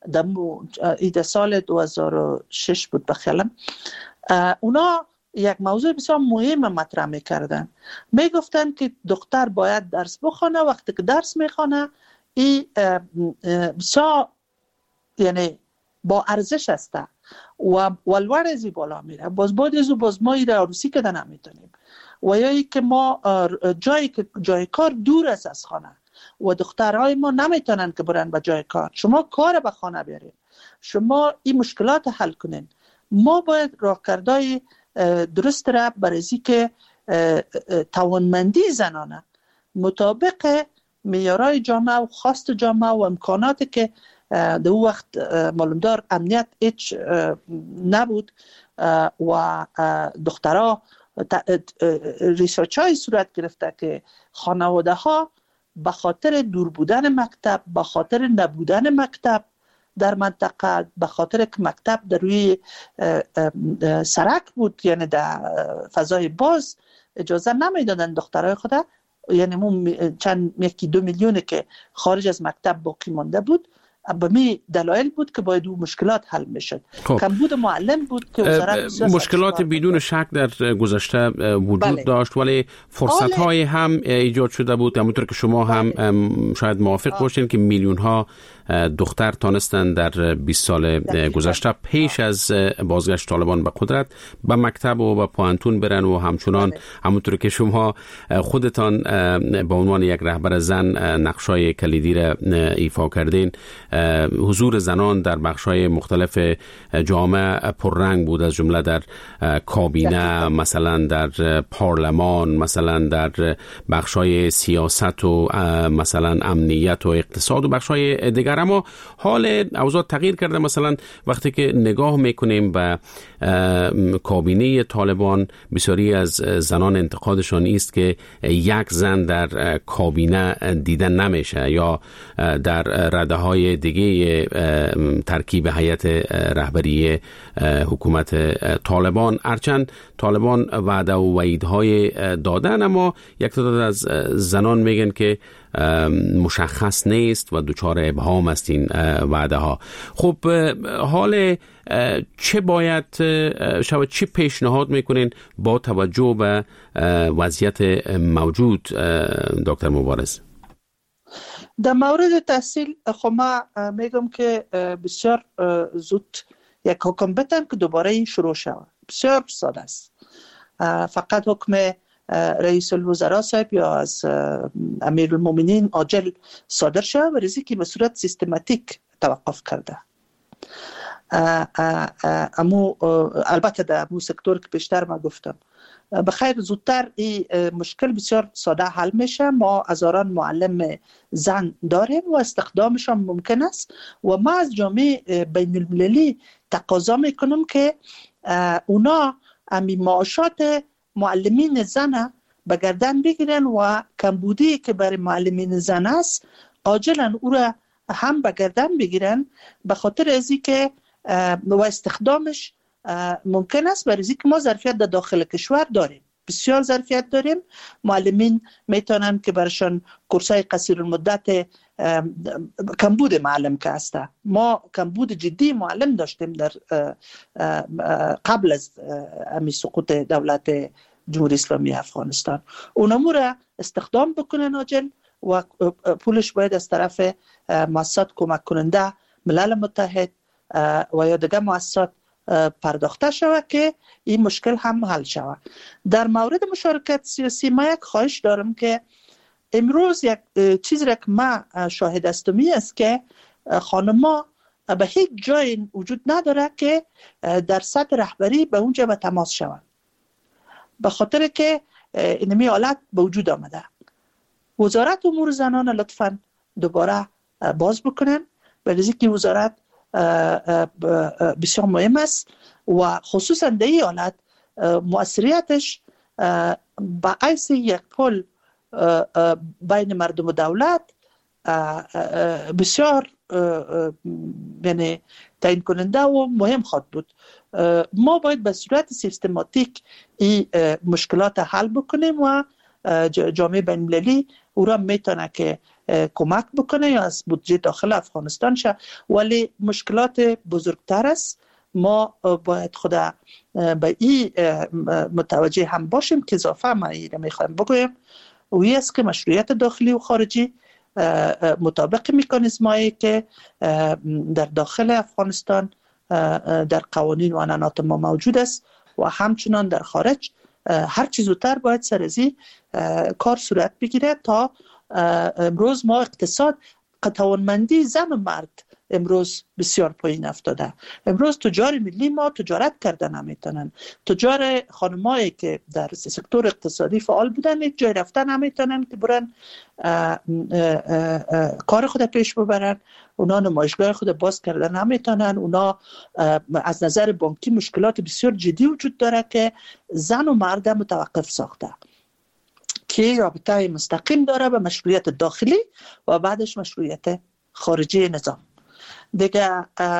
در سال 2006 بود بخیالم. اونا یک موضوع بسیار مهم مطرح میکردن. میگفتن که دختر باید درس بخونه، وقتی که درس میخونه این بسیار یعنی با ارزش است و ولور ازی بالا میره. بعد از او باز ما ایره عروسی که نمیتونیم و یا ای که ما جای کار دور است از خانه و دخترهای ما نمیتونن که برن به جای کار. شما کار به خانه بیارین، شما این مشکلات حل کنین. ما باید راهکردهای درست را برای که توانمندی زنانه مطابق معیارهای جامعه و خواست جامعه و امکاناتی که در اون وقت معلومدار امنیت هیچ نبود و دخترها ریسرچ های صورت گرفته که خانواده ها به خاطر دور بودن مکتب، به خاطر نبودن مکتب در منطقه، به خاطر که مکتب در روی سرک بود، یعنی در فضای باز، اجازه نمیدادن دخترای خود، یعنی چند 1-2 میلیون که خارج از مکتب باقی مانده بود. به می دلایل بود که باید اون مشکلات حل میشد. کمبود معلم بود که وزارت مشکلات بدون شک در گذشته وجود داشت، ولی فرصت های هم ایجاد شده بود. همونطور که شما هم شاید موافق باشین که میلیون ها دختر تانستن در 20 سال گذشته پیش از بازگشت طالبان به قدرت به مکتب و به پوهنتون برن و همچنان همونطور که شما خودتان به عنوان یک رهبر زن نقشای کلیدی را ایفا کردین. حضور زنان در بخش‌های مختلف جامعه پررنگ بود، از جمله در کابینه، مثلا در پارلمان، مثلا در بخش‌های سیاست و مثلا امنیت و اقتصاد و بخش‌های دیگر. اما حال اوضاع تغییر کرده. مثلا وقتی که نگاه میکنیم به کابینه طالبان، بسیاری از زنان انتقادشان است که یک زن در کابینه دیده نمیشه یا در رده‌های دیگه ترکیب هیئت رهبری حکومت طالبان. هرچند طالبان وعده و وعیدهای دادن، اما یک تعداد از زنان میگن که مشخص نیست و دچار ابهام است این وعده ها. خب حال چه باید شود، چه پیشنهاد میکنین با توجه به وضعیت موجود دکتر مبارز؟ در مورد تحصیل خب ما میگم که بسیار زود یک حکم بتن که دوباره شروع شود. بسیار ساده است. فقط حکم رئیس الوزراء صاحب یا از امیرالمومنین عاجل صادر شد و ریزی که به صورت سیستماتیک توقف کرده. البته در امو سکتور که پیشتر ما گفتم بخیر زودتر این مشکل بسیار ساده حل میشه. ما هزاران معلم زن داریم و استخدامشان ممکن است و ما از جامعه بین المللی تقاضا میکنم که اونا امی معاشات معلمین زن به گردن بگیرن و کمبودی که برای معلمین زن است عاجلا او را هم به گردن بگیرن، به خاطر ازی که و استخدامش ممکن است، برای که ما ظرفیت در داخل کشور داریم، بسیار ظرفیت داریم. معلمین میتونن که برشان کورسای قصیر المدت کمبود معلم که هسته. ما کمبود جدی معلم داشتیم در قبل از امی سقوط دولت جمهوری اسلامی افغانستان. اونمو را استخدام بکنن عاجل و پولش باید از طرف مؤسسات کمک کننده ملل متحد و یا دیگه مؤسسات پرداخته شود که این مشکل هم حل شود. در مورد مشارکت سیاسی ما یک خواهش دارم که امروز یک چیزی را که ما شاهد هستمی است که خانما به هیچ جای وجود نداره که در سطح رهبری به اونجا به تماس شوند، به خاطر که اینمی حالت به وجود آمده. وزارت امور زنان لطفاً دوباره باز بکنن، برای که وزارت بسیار مهم است و خصوصا در این حالت مؤثریتش با عیس یک پل بین مردم و دولت بسیار یعنی تعیین کننده و مهم خواهد بود. ما باید به صورت سیستماتیک این مشکلات حل بکنیم و جامعه بین المللی او را میتونه که کمک بکنه یا از بودجه داخل افغانستان شه، ولی مشکلات بزرگتر است. ما باید خدا به این متوجه هم باشیم که اضافه ما این میخوایم بگویم و این است که مشروعیت داخلی و خارجی مطابق مکانیزمایی که در داخل افغانستان در قوانین و عنعنات ما موجود است و همچنان در خارج هر چیز زودتر باید سرازی کار صورت بگیره تا امروز ما اقتصاد توانمندی زن و مرد امروز بسیار پایین افتاده. امروز تجار ملی ما تجارت کردن نمیتونن، تجار خانمایی که در سکتور اقتصادی فعال بودن یک جای رفتن نمیتونن که برن کار خود پیش ببرن، اونا نمایشگاه خود باز کردن نمیتونن. اونا از نظر بانکی مشکلات بسیار جدی وجود داره که زن و مرد متوقف ساخته که رابطه مستقیم داره به مشروعیت داخلی و بعدش مشروعیت خارجی نظام. دیگه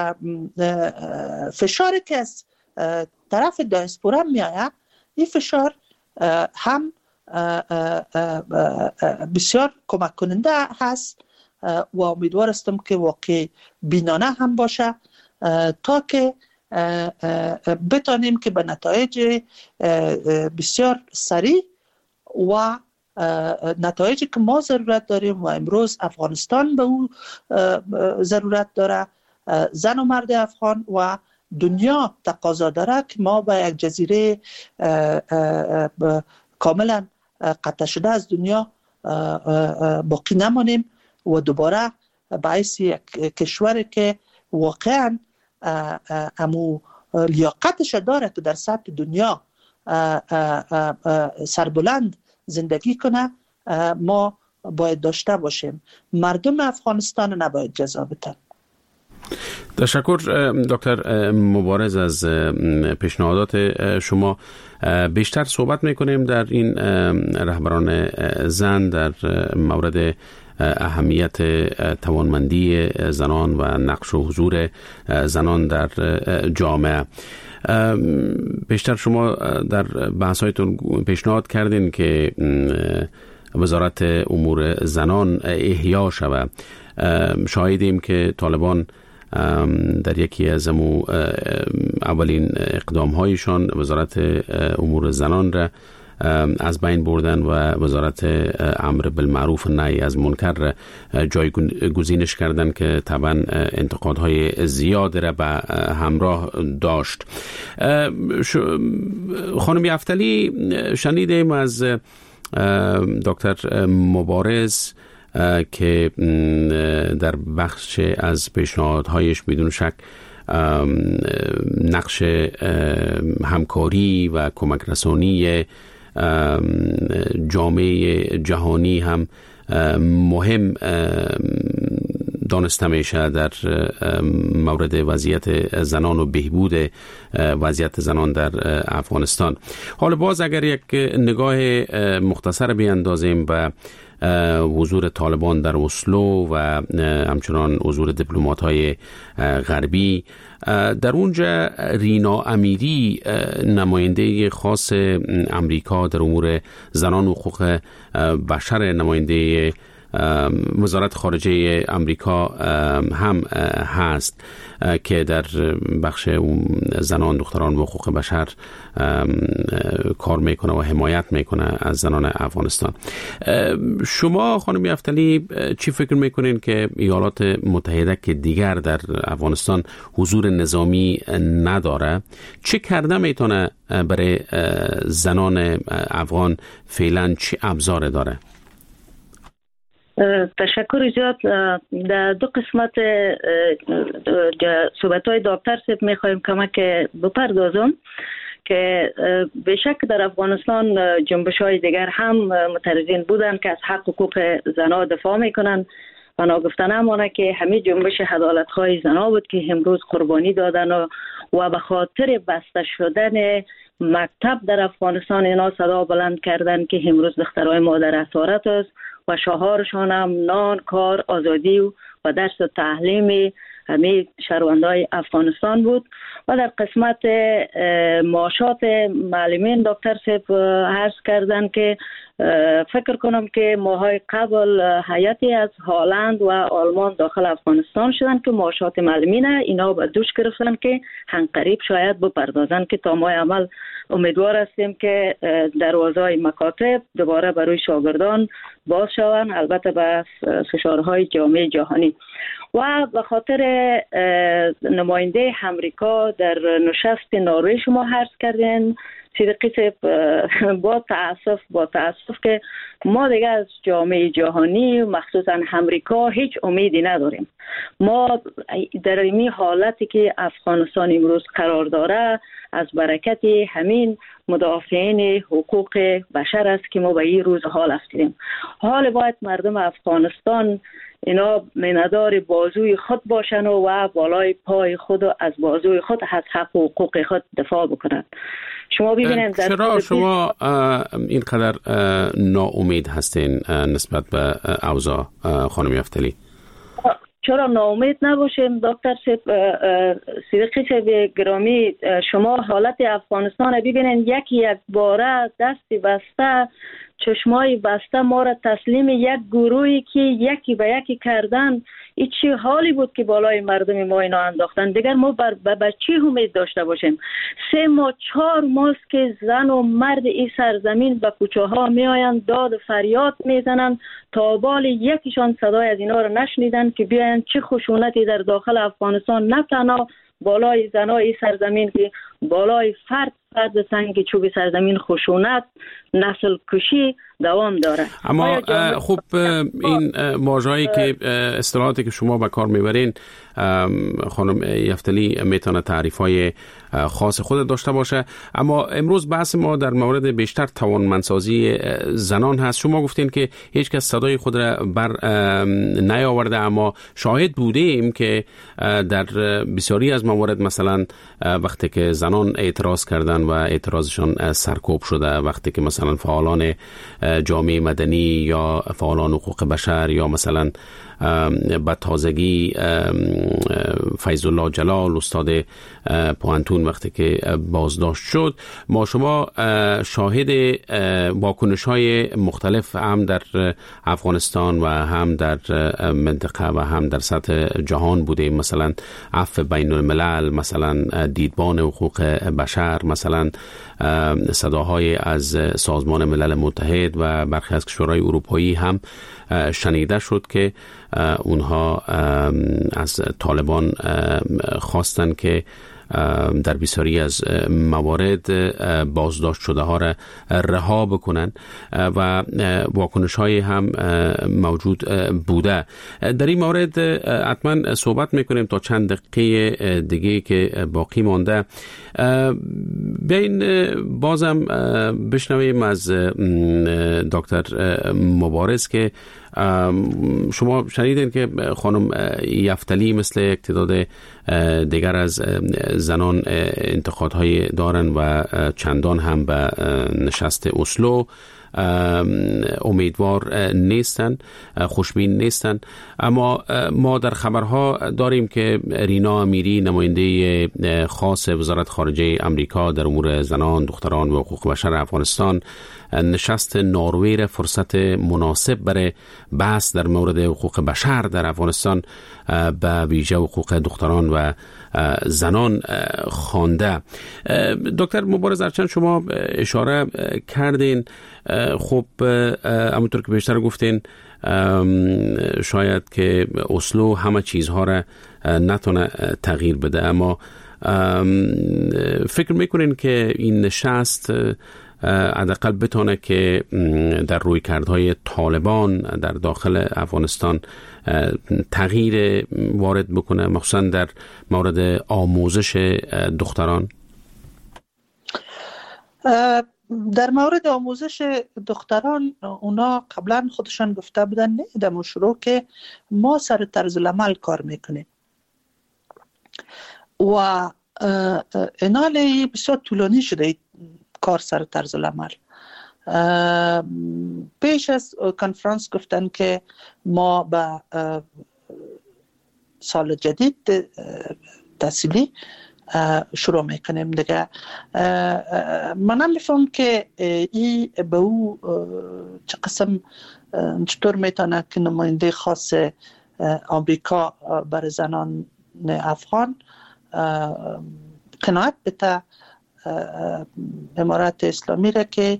فشاری که از طرف دیاسپورا میآید، این فشار هم بسیار کمک کننده هست و امیدوار هستم که واقعی بینانه هم باشه تا که بتانیم که به نتایج بسیار سریع و نتایجی که ما ضرورت داریم و امروز افغانستان به او ضرورت داره، زن و مرد افغان و دنیا تقاضا داره که ما به یک جزیره کاملا قطع شده از دنیا باقی نمانیم و دوباره باعث یک کشوری که واقعا امو لیاقتش داره که در سطح دنیا سربلند زندگی کنه ما باید داشته باشیم. مردم افغانستان نباید جزا بدن. تشکر دکتر مبارز از پیشنهادات شما. بیشتر صحبت میکنیم در این رهبران زن در مورد اهمیت توانمندی زنان و نقش و حضور زنان در جامعه. بیشتر شما در بحثایتون پیشنهاد کردین که وزارت امور زنان احیا شود. شاهدیم که طالبان در یکی از اولین اقدام هایشان وزارت امور زنان را از بین بردن و وزارت امر بالمعروف و نهی از منکر جایگزینش کردن که طبعا انتقادهای زیاد را به همراه داشت. خانم یفتلی، شنیدیم از دکتر مبارز که در بخش از پیشنهادهایش بدون شک نقش همکاری و کمک رسانی جامعه جهانی هم مهم دانسته میشه در مورد وضعیت زنان و بهبود وضعیت زنان در افغانستان. حالا باز اگر یک نگاه مختصر بیاندازیم به حضور طالبان در اسلو و همچنان حضور دیپلمات‌های غربی در اونجا، رینا امیری نماینده خاص امریکا در امور زنان و حقوق بشر، نماینده وزارت خارجه امریکا هم هست که در بخش زنان، دختران و حقوق بشر کار میکنه و حمایت میکنه از زنان افغانستان. شما خانم یفتلی چی فکر میکنین که ایالات متحده که دیگر در افغانستان حضور نظامی نداره، چه کرده میتونه برای زنان افغان؟ فعلا چه ابزار داره؟ تشکر زیاد. در دو قسمت صحبت‌های دکتر صاحب می‌خوایم کمک بپردازم که به شک در افغانستان جنبش‌های دیگر هم معترضین بودند که از حق حقوق زنان دفاع می‌کنند و ناگفته نمانه که همین جنبش عدالت‌خواه زنان بود که امروز قربانی دادن و به خاطر بسته شدن مکتب در افغانستان اینا صدا بلند کردن که امروز دخترای ما در اسارت است و شعارشان هم نان، کار، آزادی و درس و تعلیم همه شهروندان افغانستان بود. و در قسمت معاشات معلمین دکتر صاحب عرض کردن که فکر کنم که ماهای قبل هیئتی از هلند و آلمان داخل افغانستان شدن که معاشات معلمین اینا به دوش گرفتن که قریب شاید بپردازن که تا ماه عمل امیدوار هستیم که دروازهای مکاتب دوباره برای شاگردان باز شوند، البته به فشارهای جامعه جهانی. و به خاطر نماینده امریکا در نشست نروژ شما عرض کردین صدیقی صاحب، با تاسف که ما دیگه از جامعه جهانی مخصوصا امریکا هیچ امیدی نداریم. ما در این حالتی که افغانستان امروز قرار داره از برکت همین مدافعین حقوق بشر است که ما به این روز حال افتادیم. حال باید مردم افغانستان اینا میندار بازوی خود باشن و بالای پای خود از بازوی خود از حق و حقوق خود دفاع بکنن. شما ببینید چرا شما اینقدر ناامید هستین نسبت به اوضاع خانم یفتلی؟ چرا ناامید نباشیم دکتر صدیقی صاحب گرامی؟ شما حالت افغانستان ببینید، یک باره دستی بسته، چشمای بسته ما را تسلیم یک گروهی که یکی به یکی کردن. این چه حالی بود که بالای مردم ما اینا انداختن؟ دیگر ما به چی امید داشته باشیم؟ 3 ماه 4 ماه که زن و مرد این سرزمین به کوچه ها می آیند، داد و فریاد می زنند، تا بال یکیشان صدای از اینا را نشنیدن که بیاین چه خشونتی در داخل افغانستان، نه تنها بالای زنای سرزمین که بالای فرد سنگ چوب سرزمین خشونت، نسل کشی دوام داره. اما خب این واژه‌ای که اصطلاحاتی که شما به کار میبرین خانم یفتلی میتونه تعریف‌های خاص خود داشته باشه، اما امروز بحث ما در مورد بیشتر توانمندسازی زنان هست. شما گفتین که هیچ کس صدای خود را بر نیاورده، اما شاهد بودیم که در بسیاری از موارد مثلا وقتی که زنان اعتراض کردن و اعتراضشان سرکوب شده، وقتی که مثلا فعالان جامعه مدنی یا فعالان حقوق بشر یا مثلا به تازگی فیض الله جلال استاد پوانتون وقتی که بازداشت شد، ما شما شاهد واکنش‌های مختلف هم در افغانستان و هم در منطقه و هم در سطح جهان بودیم. مثلا عفو بین الملل، مثلا دیدبان حقوق بشر، مثلا صداهای از سازمان ملل متحد و برخی از کشورهای اروپایی هم شنیده شد که اونها از طالبان خواستند که در بسیاری از موارد بازداشت شده ها را رها بکنن و واکنش های هم موجود بوده. در این مورد حتما صحبت میکنیم تا چند دقیقه دیگه که باقی مانده. بیاین بازم بشنویم از دکتر مبارز که شما شنیدین که خانم یفتلی مثل یک تعداد دیگر از زنان انتقادهای دارن و چندان هم به نشست اسلو امیدوار نیستن، خوشبین نیستن. اما ما در خبرها داریم که رینا امیری، نماینده خاص وزارت خارجه امریکا در امور زنان، دختران و حقوق بشر افغانستان، نشست نروژ را فرصت مناسب برای بحث در مورد حقوق بشر در افغانستان به ویژه حقوق دختران و زنان خوانده. دکتر مبارز، هرچند شما اشاره کردین، خب همونطور که بیشتر گفتین شاید که اسلو همه چیزها را نتونه تغییر بده، اما فکر میکنین که این نشست حداقل بتونه که در رویکردهای طالبان در داخل افغانستان تغییر وارد بکنه، مخصوصا در مورد آموزش دختران؟ در مورد آموزش دختران اونا قبلا خودشان گفته بودن نه در شروع که ما سر طرز العمل کار میکنیم و انالی بسیار طولانی شده کار سر طرز العمل. پیش از کنفرانس گفتن که ما به سال جدید تحصیلی شروع میکنیم دیگه. من میفهم که ای به او چه قسم چطور میتونه که نماینده خاص آمریکا برای زنان افغان قناعت بده امارات اسلامی را که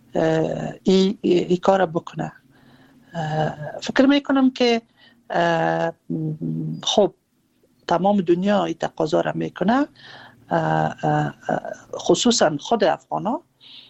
ای کار بکنه. فکر میکنم که خب تمام دنیا ای تقاضا را میکنه، خصوصا خود افغانا،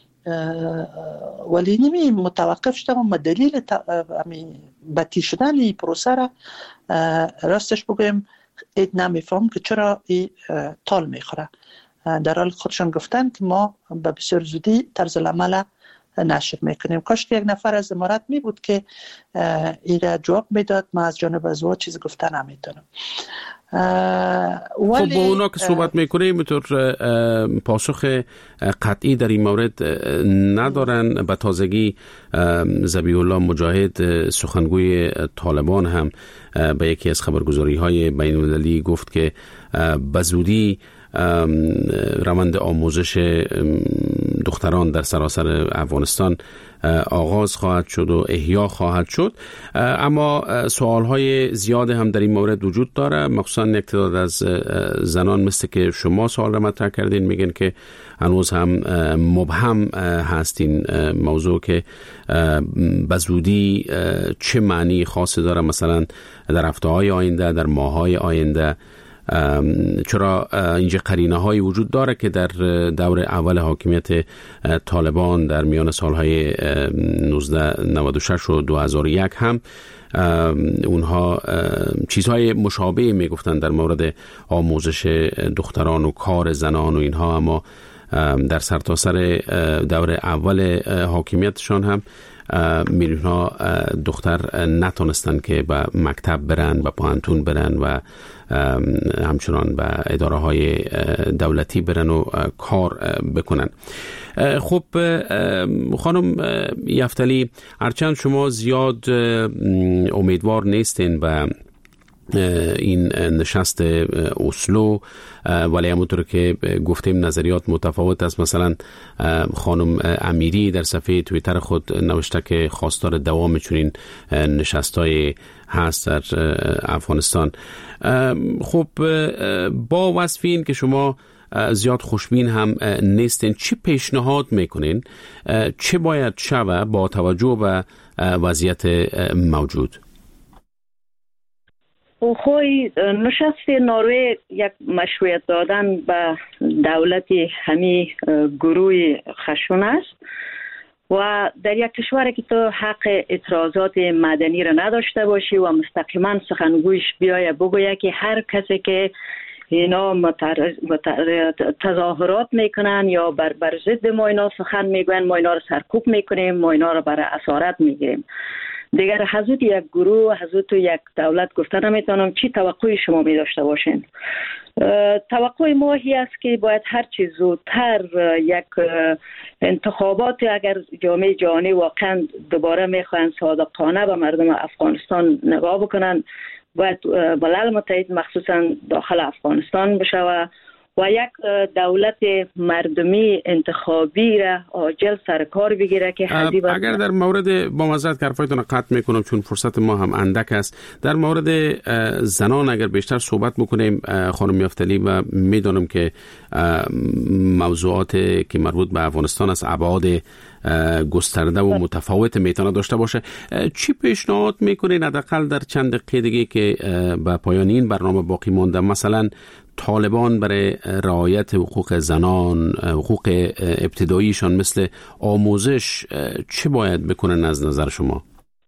ولی نمی متوقف شدم و دلیل بطی شدن این پروسه را راستش بگویم اید نمیفهم که چرا ای طال میخوره، در حال خودشان گفتن که ما به بسیار زودی طرز العمل نشر میکنیم. کاش که یک نفر از امارات می بود که ایره جواب میداد، ما از جانب از او چیز گفتن نمیتونم. خب با اونا که صحبت میکنیم اینطور پاسخ قطعی در این مورد ندارن. به تازگی ذبیح الله مجاهد سخنگوی طالبان هم به یکی از خبرگزاری های بین المللی گفت که به زودی روند آموزش دختران در سراسر افغانستان آغاز خواهد شد و احیا خواهد شد. اما سوالهای زیاد هم در این مورد وجود داره، مخصوصا یک تعداد از زنان مثل که شما سوال را مطرح کردین میگن که هنوز هم مبهم هست این موضوع که به زودی چه معنی خاصی داره، مثلا در هفته‌های آینده، در ماه‌های آینده. چرا اینجا قرینه های وجود داره که در دور اول حاکمیت طالبان در میان سالهای 1996 و 2001 هم اونها چیزهای مشابه میگفتن در مورد آموزش دختران و کار زنان و اینها، اما در سرتاسر دور اول حاکمیتشان هم میلیون ها دختر نتونستن که به مکتب برن، به پانتون برن و همچنان به اداره های دولتی برن و کار بکنن. خب خانم یفتلی، هرچند شما زیاد امیدوار نیستین به این نشست اسلو، ولی همونطور که گفتیم نظریات متفاوت است. مثلا خانم امیری در صفحه توییتر خود نوشته که خواستار دوام چنین نشستای هست در افغانستان. خب با وصف این که شما زیاد خوشبین هم نیستین، چی پیشنهاد میکنین چه باید شود با توجه به وضعیت موجود؟ خوی نشست نروژ یک مشروعیت دادن به دولت همی گروه خشن است و در یک کشور که تو حق اعتراضات مدنی را نداشته باشی و مستقیما سخنگویش بیایه بگویه که هر کسی که اینا تظاهرات میکنن یا بر ضد ما اینا سخن میگوین، ما اینا را سرکوب میکنیم، ما اینا را برای اسارت میگیریم. دیگر حضرت یک گروه، حضرت یک دولت گفته نمیتونم چی توقعی شما می داشته باشین. توقع ما هی است که باید هر چیز زودتر یک انتخابات، اگر جامعه جهانی واقعا دوباره میخواین صادقانه به مردم افغانستان نگاه بکنن، باید ملل متحد مخصوصا داخل افغانستان بشه و یک دولت مردمی انتخابی را عاجل سر کار بگیره که اگر در مورد با معذرت که حرفایتون قطع میکنم چون فرصت ما هم اندک است، در مورد زنان اگر بیشتر صحبت بکنیم خانم یفتلی، و میدونم که موضوعات که مربوط به افغانستان است ابعاد گسترده و متفاوت میتونه داشته باشه، چی پیشنهاد میکنین حداقل در چند دقیقه دیگه که به پایان این برنامه باقی مونده؟ مثلا طالبان برای رعایت حقوق زنان، حقوق ابتداییشان مثل آموزش چه باید بکنن از نظر شما؟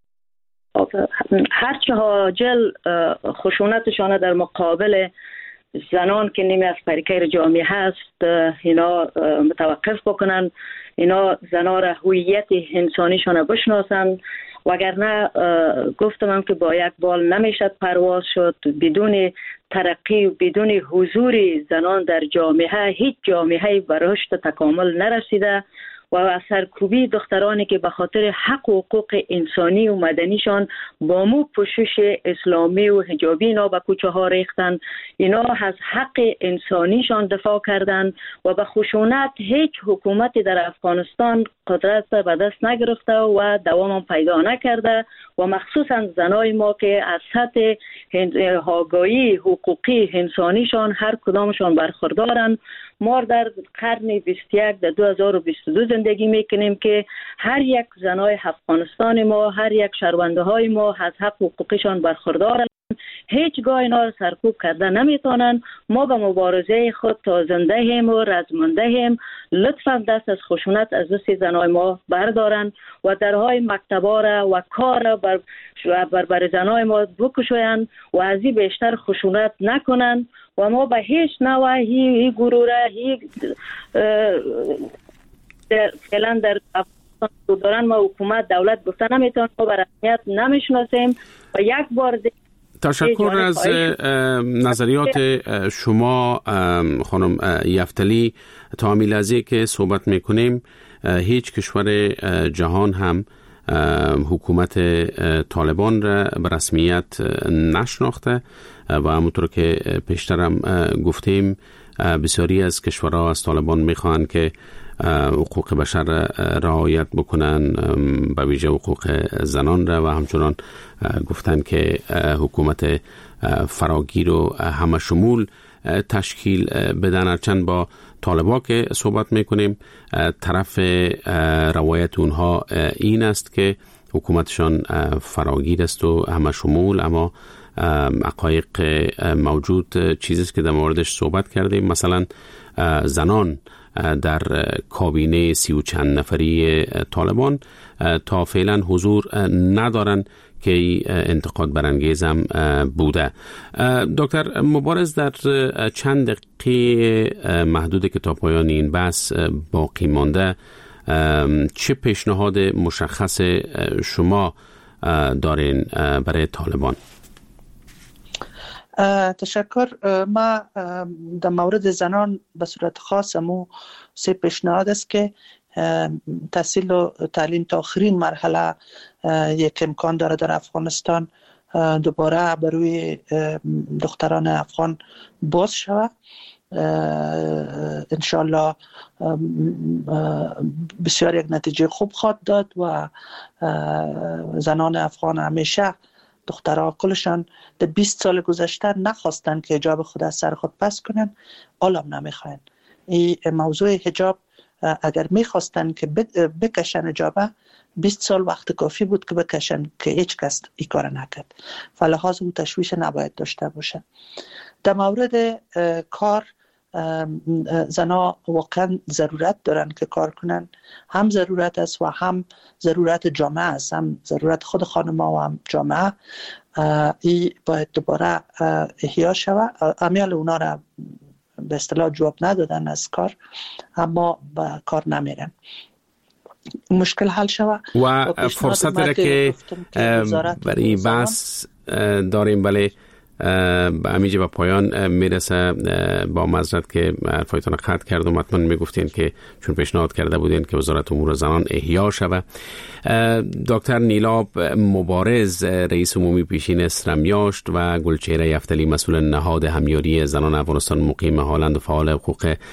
هرچه عاجل خشونتشان در مقابل زنان که نیمه از پریکیر جامعه هست اینا متوقف بکنن، اینا زنان را هویت انسانیشان بشناسن، وگرنه گفتم که با یک بال نمیشد پرواز شد. بدون ترقی و بدون حضور زنان در جامعه هیچ جامعه به رشد تکامل نرسیده و سرکوبی دخترانی که به خاطر حق و حقوق انسانی و مدنیشان با مو پوشش اسلامی و حجابی اینا به کوچه ها ریختن، اینا از حق انسانیشان دفاع کردند و به خشونت هیچ حکومتی در افغانستان قدرت به دست نگرفته و دوام پیدا نکرده و مخصوصا زنای ما که از سطح آگاهی حقوقی انسانیشان هر کدامشان برخوردارن. ما در قرن 21 در 2022 زندگی میکنیم که هر یک زنای افغانستان ما، هر یک شهرونده های ما از حق و حقوقشان برخوردارن، هیچگاه اینا رو سرکوب کرده نمیتونن. ما به مبارزه خود تا زنده هم و رزمنده هم، لطفا دست از خشونت از دست زنای ما بردارن و درهای مکتبا را و کار بر زنای ما بکشوین و از این بیشتر خشونت نکنن و ما به هیچ نوع هی گروره فعلا در افغانستان دارن ما حکومت دولت گفته نمیتونن، ما به رسمیت نمیشناسیم و یک بار تشکر از نظریات شما خانم یفتلی. تا همین لحظه که صحبت میکنیم هیچ کشور جهان هم حکومت طالبان را به رسمیت نشناخته و همونطور که پیشترم گفتیم بسیاری از کشورها از طالبان میخوان که حقوق بشر رعایت بکنن، به ویژه حقوق زنان را، و همچنان گفتن که حکومت فراگیر و همه شمول تشکیل بدن. هرچند با طالبا که صحبت میکنیم طرف روایت اونها این است که حکومتشان فراگیر است و همه شمول، اما حقایق موجود چیزیست که در موردش صحبت کردیم. مثلا زنان در کابینه 30 و چند نفری طالبان تا فعلا حضور ندارن که انتقاد برانگیز هم بوده. دکتر مبارز، در چند دقیقه محدود که تا پایان این بحث باقی مانده، چه پیشنهاد مشخص شما دارین برای طالبان؟ تشکر. ما در مورد زنان به صورت خاص مو سه پیشنهاد است که تحصیل و تعلیم تا آخرین مرحله یک امکان داره در افغانستان دوباره بروی دختران افغان باز شود. انشالله بسیار یک نتیجه خوب خواهد داد و زنان افغان همیشه دخترها کلشان در 20 سال گذشته نخواستن که حجاب خود از سر خود پس کنن، حالم نمیخواین. این موضوع حجاب اگر میخواستن که بکشن حجابه 20 سال وقت کافی بود که بکشن، که هیچ کس این کار نکرد. فلحاظ اون تشویش نباید داشته باشه. در مورد کار، زنها واقعا ضرورت دارن که کار کنن. هم ضرورت است و هم ضرورت جامعه است، هم ضرورت خود خانم‌ها و هم جامعه. این باید دوباره احیا شود. امیال اونا را به اصطلاح جواب ندادن از کار، اما با کار نمیرن. مشکل حل شود و فرصت داره که برای بحث داریم. بله، امیجه به پایان میرسه. با معذرت که حرفایتان قطع کردم، حتما میگفتین که چون پیشنهاد کرده بودین که وزارت امور زنان احیا شود. دکتر نیلاب مبارز، رئیس عمومی پیشین اسرمیاشت، و گلچهره یفتلی، مسئول نهاد همیاری زنان افغانستان مقیم هالند و فعال حقوق